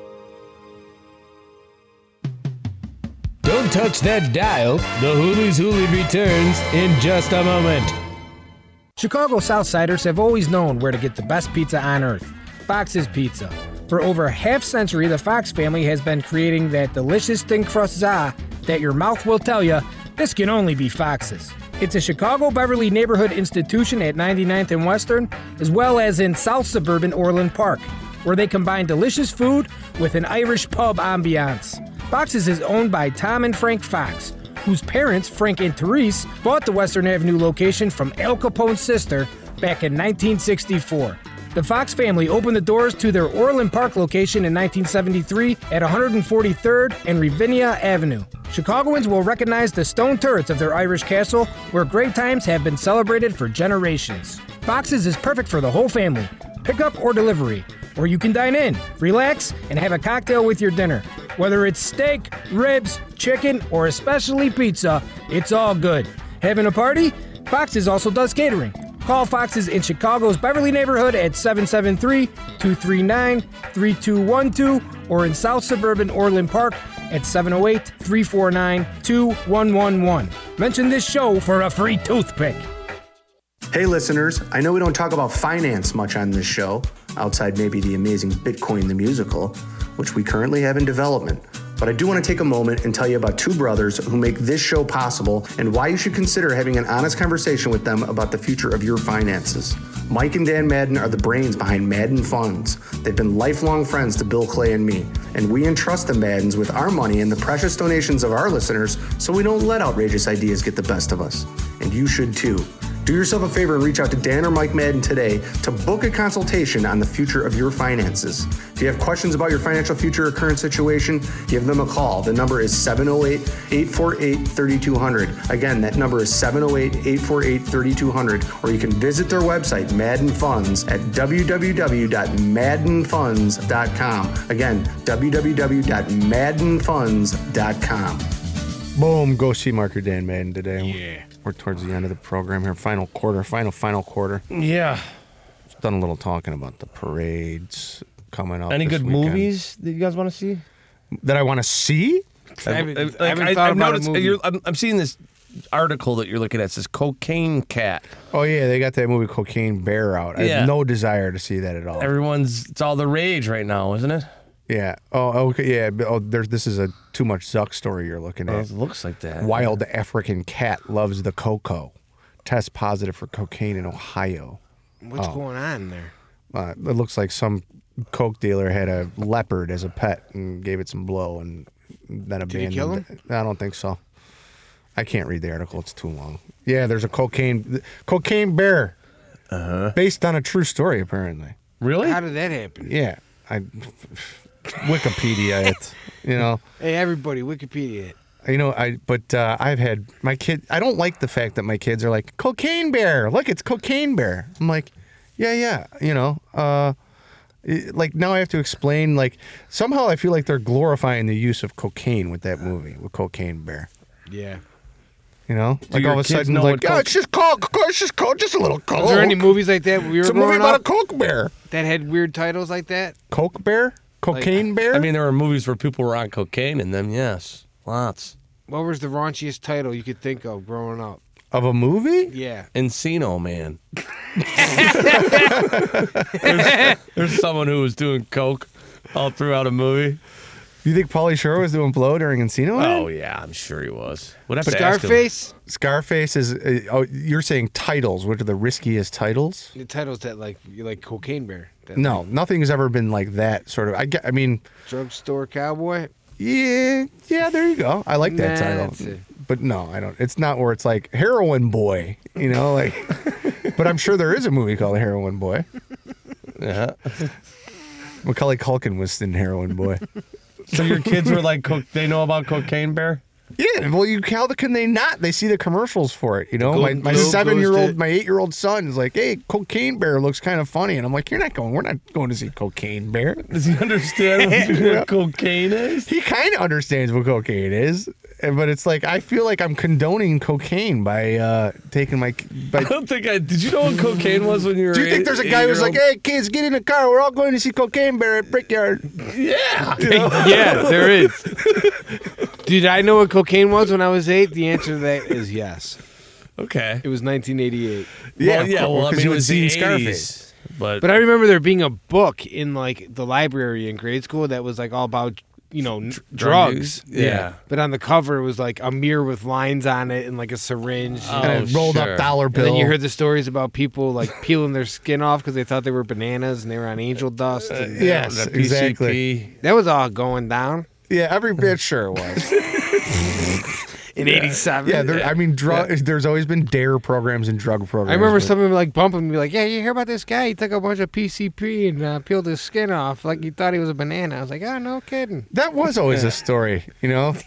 S4: Don't touch that dial. The Hoolies Hoolie returns in just a moment. Chicago Southsiders have always known where to get the best pizza on earth. Fox's Pizza. For over a half-century, the Fox family has been creating that delicious thin crust za that your mouth will tell you This can only be Fox's. It's a Chicago Beverly neighborhood institution at 99th and Western, as well as in South Suburban Orland Park, where they combine delicious food with an Irish pub ambiance. Fox's is owned by Tom and Frank Fox, whose parents, Frank and Therese, bought the Western Avenue location from Al Capone's sister back in 1964. The Fox family opened the doors to their Orland Park location in 1973 at 143rd and Ravinia Avenue. Chicagoans will recognize the stone turrets of their Irish castle, where great times have been celebrated for generations. Fox's is perfect for the whole family, pickup or delivery, or you can dine in, relax, and have a cocktail with your dinner. Whether it's steak, ribs, chicken, or especially pizza, it's all good. Having a party? Fox's also does catering. Call Fox's in Chicago's Beverly neighborhood at 773-239-3212 or in South Suburban Orland Park at 708-349-2111. Mention this show for a free toothpick.
S5: Hey listeners, I know we don't talk about finance much on this show, outside maybe the amazing Bitcoin the musical, which we currently have in development. But I do want to take a moment and tell you about two brothers who make this show possible and why you should consider having an honest conversation with them about the future of your finances. Mike and Dan Madden are the brains behind Madden Funds. They've been lifelong friends to Bill Clay and me, and we entrust the Maddens with our money and the precious donations of our listeners so we don't let outrageous ideas get the best of us. And you should too. Do yourself a favor and reach out to Dan or Mike Madden today to book a consultation on the future of your finances. If you have questions about your financial future or current situation, give them a call. The number is 708-848-3200. Again, that number is 708-848-3200, or you can visit their website, Madden Funds, at www.maddenfunds.com. Again, www.maddenfunds.com.
S1: Boom, go see Marker Dan Madden today.
S3: Yeah.
S1: We're towards the end of the program here. Final quarter.
S2: Yeah.
S1: Done a little talking about the parades coming up.
S2: Any
S1: this
S2: good
S1: weekend.
S2: movies that you guys want to see?
S1: That I want to see?
S3: I haven't
S2: I've
S3: thought about
S2: noticed
S3: a movie.
S2: I'm seeing this article that you're looking at. It says Cocaine Cat.
S1: Oh, yeah, they got that movie Cocaine Bear out. I
S2: Yeah.
S1: have no desire to see that at all.
S2: It's all the rage right now, isn't it?
S1: Yeah. Oh, okay. Yeah. Oh, this is a Too Much Zuck story you're looking at.
S2: It looks like that.
S1: Wild African cat loves the cocoa. Test positive for cocaine in Ohio.
S3: What's going on there?
S1: It looks like some coke dealer had a leopard as a pet and gave it some blow and then abandoned
S3: he kill him?
S1: it. I don't think so. I can't read the article. It's too long. Yeah, there's a cocaine bear. Based on a true story, apparently.
S2: Really?
S3: How did that happen?
S1: Yeah. Wikipedia it, you know.
S3: Hey, everybody, Wikipedia it.
S1: You know, I've had my kid. I don't like the fact that my kids are like, Cocaine Bear. Look, it's Cocaine Bear. I'm like, yeah. You know, like now I have to explain. Like somehow I feel like they're glorifying the use of cocaine with that movie with Cocaine Bear.
S3: Yeah.
S1: You know, like
S2: your
S1: all of a
S2: kids
S1: sudden,
S2: know
S1: like,
S2: what
S1: it's just coke. It's just coke. Just a little coke.
S3: Was there any movies like that when we were
S1: It's a movie
S3: growing
S1: about
S3: up
S1: a Coke Bear.
S3: that had weird titles like that?
S1: Coke Bear? Cocaine Bear?
S2: I mean, there were movies where people were on cocaine in them. Yes, lots.
S3: What was the raunchiest title you could think of growing up?
S1: of a movie?
S3: Yeah.
S2: Encino Man. there's someone who was doing coke all throughout a movie.
S1: You think Pauly Shore was doing blow during Encino Man?
S2: Oh yeah, I'm sure he was. We'd have to ask him.
S3: Scarface?
S1: Scarface is. Oh, you're saying titles. What are the riskiest titles?
S3: The titles that like Cocaine Bear. That,
S1: No,
S3: like,
S1: nothing's ever been like that. Sort of. I mean,
S3: Drugstore Cowboy.
S1: yeah. There you go. I like that
S3: Nah,
S1: title.
S3: that's it.
S1: But no, I don't. It's not where it's like Heroin Boy. You know, like. But I'm sure there is a movie called Heroin Boy.
S2: Yeah.
S1: Macaulay Culkin was in Heroin Boy.
S2: So your kids were like, they know about Cocaine Bear?
S1: Yeah, well, how can they not? They see the commercials for it, you know.
S3: Golden
S1: My
S3: Globe
S1: 7-year-old,
S3: goes to-
S1: my 8-year-old son is like, "Hey, Cocaine Bear looks kind of funny," and I'm like, We're not going to see Cocaine Bear."
S2: Does he understand what cocaine is?
S1: He kind of understands what cocaine is, but it's like I feel like I'm condoning cocaine by taking my.
S2: I don't think did you know what cocaine was when you were
S1: Do you think there's a guy who's like, "Hey, kids, get in the car. We're all going to see Cocaine Bear at Brickyard"?
S2: yeah.
S3: Yeah, there is. Did I know what cocaine was when I was 8? The answer to that is yes.
S2: Okay.
S3: It was 1988.
S2: Well, I
S1: because
S2: mean,
S1: you
S2: it
S1: had
S2: was the
S1: seen
S2: 80s. But
S3: But I remember there being a book in like the library in grade school that was like all about drugs.
S2: Yeah.
S3: But on the cover, it was like a mirror with lines on it and like a syringe.
S1: And a rolled up dollar bill.
S3: And then you heard the stories about people like peeling their skin off because they thought they were bananas and they were on angel dust. And
S1: yes,
S2: the
S1: exactly.
S2: PCP.
S3: that was all going down
S1: Yeah, every bit sure it was.
S3: in '87.
S1: Yeah, there's always been DARE programs and drug programs.
S3: I remember
S1: but-
S3: someone like bumping me like, "Yeah, you hear about this guy? He took a bunch of PCP and peeled his skin off like he thought he was a banana." I was like, "Oh, no kidding."
S1: That was always a story, like,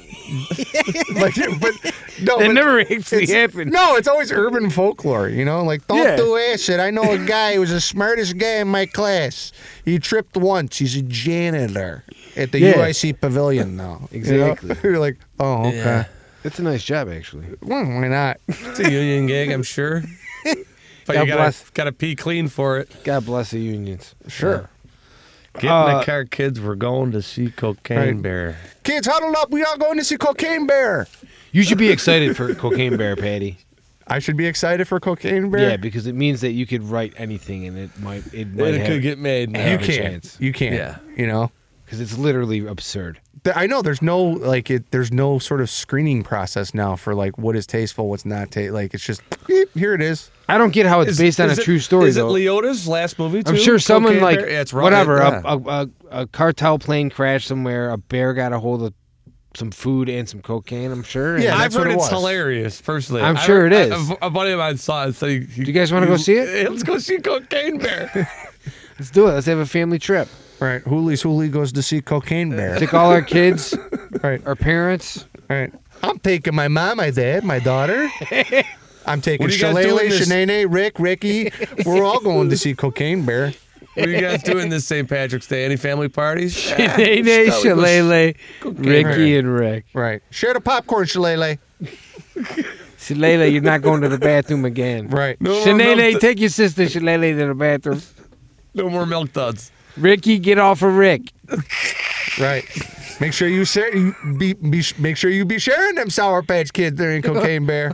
S1: but no,
S3: It
S1: but
S3: never actually happened.
S1: No, it's always urban folklore, like don't
S3: Yeah.
S1: do acid. I know a guy who was the smartest guy in my class. He tripped once. He's a janitor at the
S3: Yeah.
S1: UIC pavilion now.
S3: Exactly.
S1: You're like, oh, okay.
S2: Yeah.
S3: It's a nice job, actually.
S1: Well, why not?
S2: It's a union gig, I'm sure. But
S3: God
S2: you
S3: bless.
S2: gotta pee clean for it.
S3: God bless the unions.
S1: Sure.
S2: Get in the car, kids. We're going to see Cocaine
S1: Right.
S2: Bear.
S1: Kids, huddle up. We are going to see Cocaine Bear.
S3: You should be excited for Cocaine Bear, Patty.
S1: I should be excited for Cocaine Bear.
S3: Yeah, because it means that you could write anything and it might
S2: It
S3: have,
S2: could get made now.
S3: have
S1: You
S3: a
S1: can't.
S3: chance.
S1: You can't.
S2: Yeah.
S3: Because it's literally absurd.
S1: I know there's no there's no sort of screening process now for like what is tasteful, what's not like it's just beep, here it is.
S3: I don't get how it's based on a true story,
S2: Is it
S3: though.
S2: Leota's last movie, too?
S3: I'm sure someone
S2: Cocaine
S3: like
S2: Bear? Yeah, it's right,
S3: whatever
S2: yeah.
S3: a cartel plane crashed somewhere. A bear got a hold of some food and some cocaine. I'm sure.
S1: Yeah,
S3: And
S2: I've
S1: that's what
S2: heard
S1: it
S2: it's
S1: was.
S2: hilarious, personally.
S3: I'm sure it is.
S2: A buddy of mine saw it. So do
S3: you guys wanna go see it?
S2: Yeah, let's go see Cocaine Bear.
S3: let's do it. Let's have a family trip.
S1: Right. Hooli goes to see Cocaine Bear.
S3: Take all our kids,
S1: Right.
S3: our parents.
S1: Right. I'm taking my mom, my dad, my daughter. I'm taking
S2: What are you guys doing
S1: Shalele,
S2: this-
S1: Shanae, Rick, Ricky. We're all going to see Cocaine Bear.
S2: What are you guys doing this St. Patrick's Day? Any family parties?
S3: Nene, Shalele, Ricky,
S1: Bear.
S3: and Rick.
S1: Right. Share the popcorn, Shalele.
S3: Shalele, you're not going to the bathroom again.
S1: Right.
S2: No more
S3: Shalele,
S2: milk
S3: take your sister Shalele to the bathroom.
S2: no more milk duds.
S3: Ricky, get off of Rick.
S1: Right. Make sure you make sure you be sharing them Sour Patch Kids during Cocaine Bear.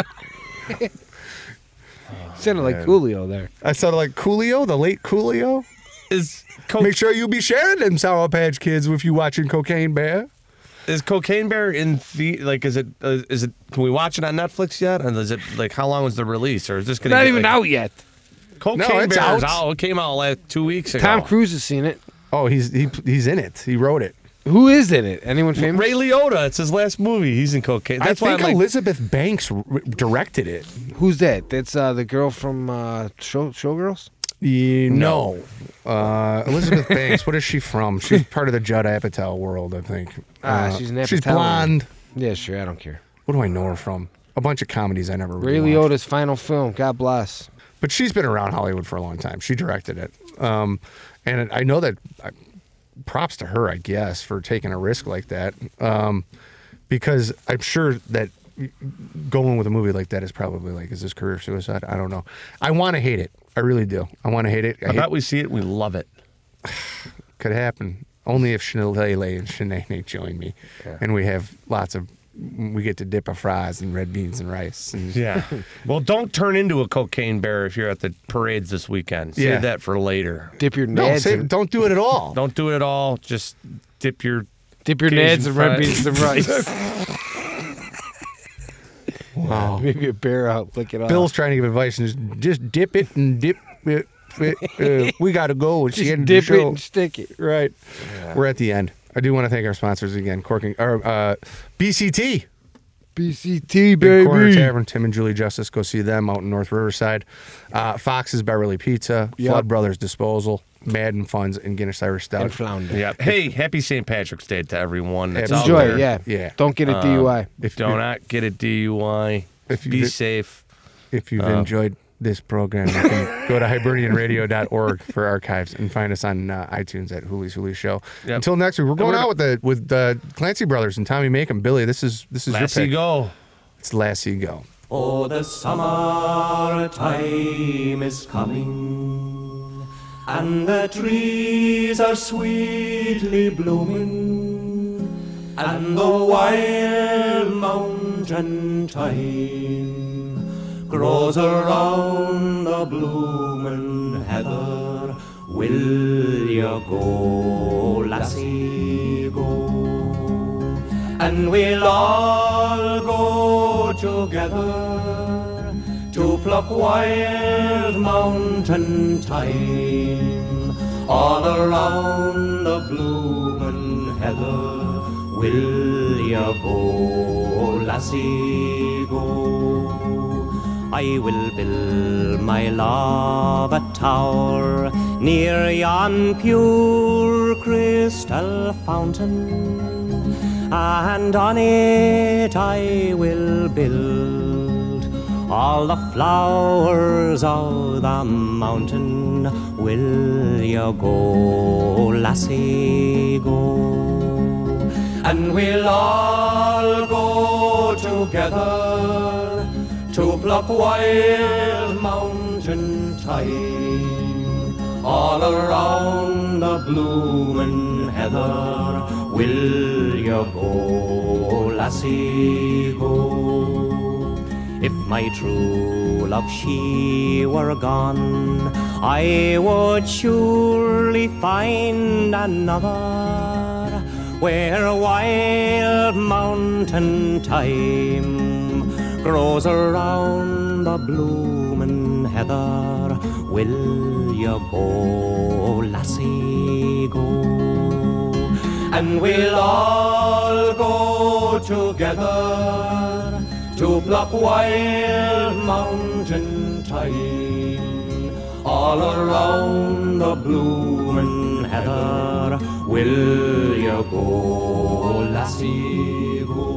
S3: Sounded like Coolio there.
S1: I sounded like Coolio, the late Coolio.
S2: Is
S1: Make sure you be sharing them Sour Patch Kids if you watching Cocaine Bear.
S2: Is Cocaine Bear in is it can we watch it on Netflix yet? And is it like how long was the release, or is this gonna
S3: Not
S2: get,
S3: even
S2: like,
S3: out yet.
S2: Cocaine
S1: No, it's
S2: Bear is
S1: out.
S2: out. It came out like 2 weeks ago.
S3: Tom Cruise has seen it.
S1: Oh, he's in it. He wrote it.
S3: Who is in it? Anyone famous?
S2: Ray Liotta. It's his last movie. He's in Cocaine. That's
S1: I
S2: why
S1: think
S2: I'm like,
S1: Elizabeth Banks directed it.
S3: Who's that? That's the girl from Showgirls?
S1: No. Elizabeth Banks, what is she from? She's part of the Judd Apatow world, I think.
S3: She's an
S1: She's
S3: Apatow.
S1: blonde.
S3: Yeah, sure. I don't care.
S1: What do I know her from? A bunch of comedies I never
S3: Ray
S1: really watched.
S3: Liotta's final film. God bless.
S1: But she's been around Hollywood for a long time. She directed it. And I know that props to her, I guess, for taking a risk like that. Because I'm sure that going with a movie like that is probably like, is this career suicide? I don't know. I want to hate it. I really do. I want to hate it.
S2: I bet we see it. We love it.
S1: Could happen. Only if Shalele and Shanae join me. And we have we get to dip our fries and red beans and rice. And
S2: Yeah. Well, don't turn into a Cocaine Bear if you're at the parades this weekend. Save
S1: Yeah.
S2: that for later.
S3: Dip your
S1: No,
S3: nads.
S1: don't do it at all.
S2: Don't do it at all. Just dip your.
S3: Dip your
S2: Cajun
S3: nads and red
S2: fries.
S3: beans and rice.
S1: Wow.
S3: Maybe a bear out. Lick it off.
S1: Bill's trying to give advice and just dip it and dip it. We got to go. It's the end
S3: Dip
S1: of the
S3: it
S1: show.
S3: and stick it.
S1: Right. We're at the end. I do want to thank our sponsors again. BCT.
S3: BCT,
S1: Big Corner
S3: baby.
S1: Tavern. Tim and Julie Justice. Go see them out in North Riverside. Fox's Beverly Pizza.
S3: Yep.
S1: Flood Brothers Disposal. Madden Funds and Guinness Irish Stout.
S3: And flounder.
S2: Yeah. Hey, happy St. Patrick's Day to everyone that's
S1: Yeah,
S2: out
S3: Enjoy
S2: there.
S3: it, yeah.
S1: Yeah.
S3: Don't get a DUI.
S2: Do not get a DUI. Be safe.
S1: If you've enjoyed this program, you can go to hibernianradio.org for archives and find us on iTunes at Hoolie's Hooley Show.
S2: Yep.
S1: Until next week, we're going out with the Clancy Brothers and Tommy Macon. Billy, this is your
S2: Lassie
S1: pick.
S2: go.
S1: It's Lassie Go.
S7: Oh, the summer time is coming, and the trees are sweetly blooming, and the wild mountain thyme grows around the bloomin' heather. Will you go, lassie, go? and we'll all go together to pluck wild mountain thyme all around the bloomin' heather. Will you go, lassie, go? I will build my love a tower near yon pure crystal fountain, and on it I will build all the flowers of the mountain. Will you go, lassie, go? And we'll all go together to pluck wild mountain thyme all around the bloomin' heather. Will you go, lassie, go? If my true love she were gone, I would surely find another where wild mountain thyme grows around the bloomin' heather. Will you go, lassie, go? And we'll all go together to pluck wild mountain thyme all around the bloomin' heather. Will you go, lassie, go?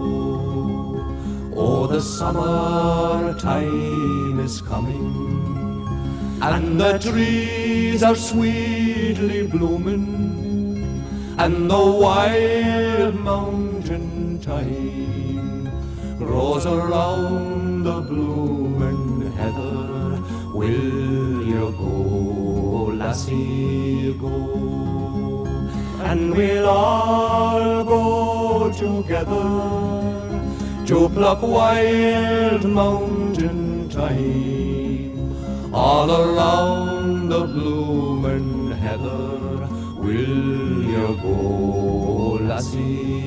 S7: Oh, the summer time is coming, and the trees are sweetly blooming, and the wild mountain thyme grows around the bloomin' heather. Will you go, lassie, go? And we'll all go together to pluck wild mountain thyme all around the bloomin' heather. Will you go, lassie?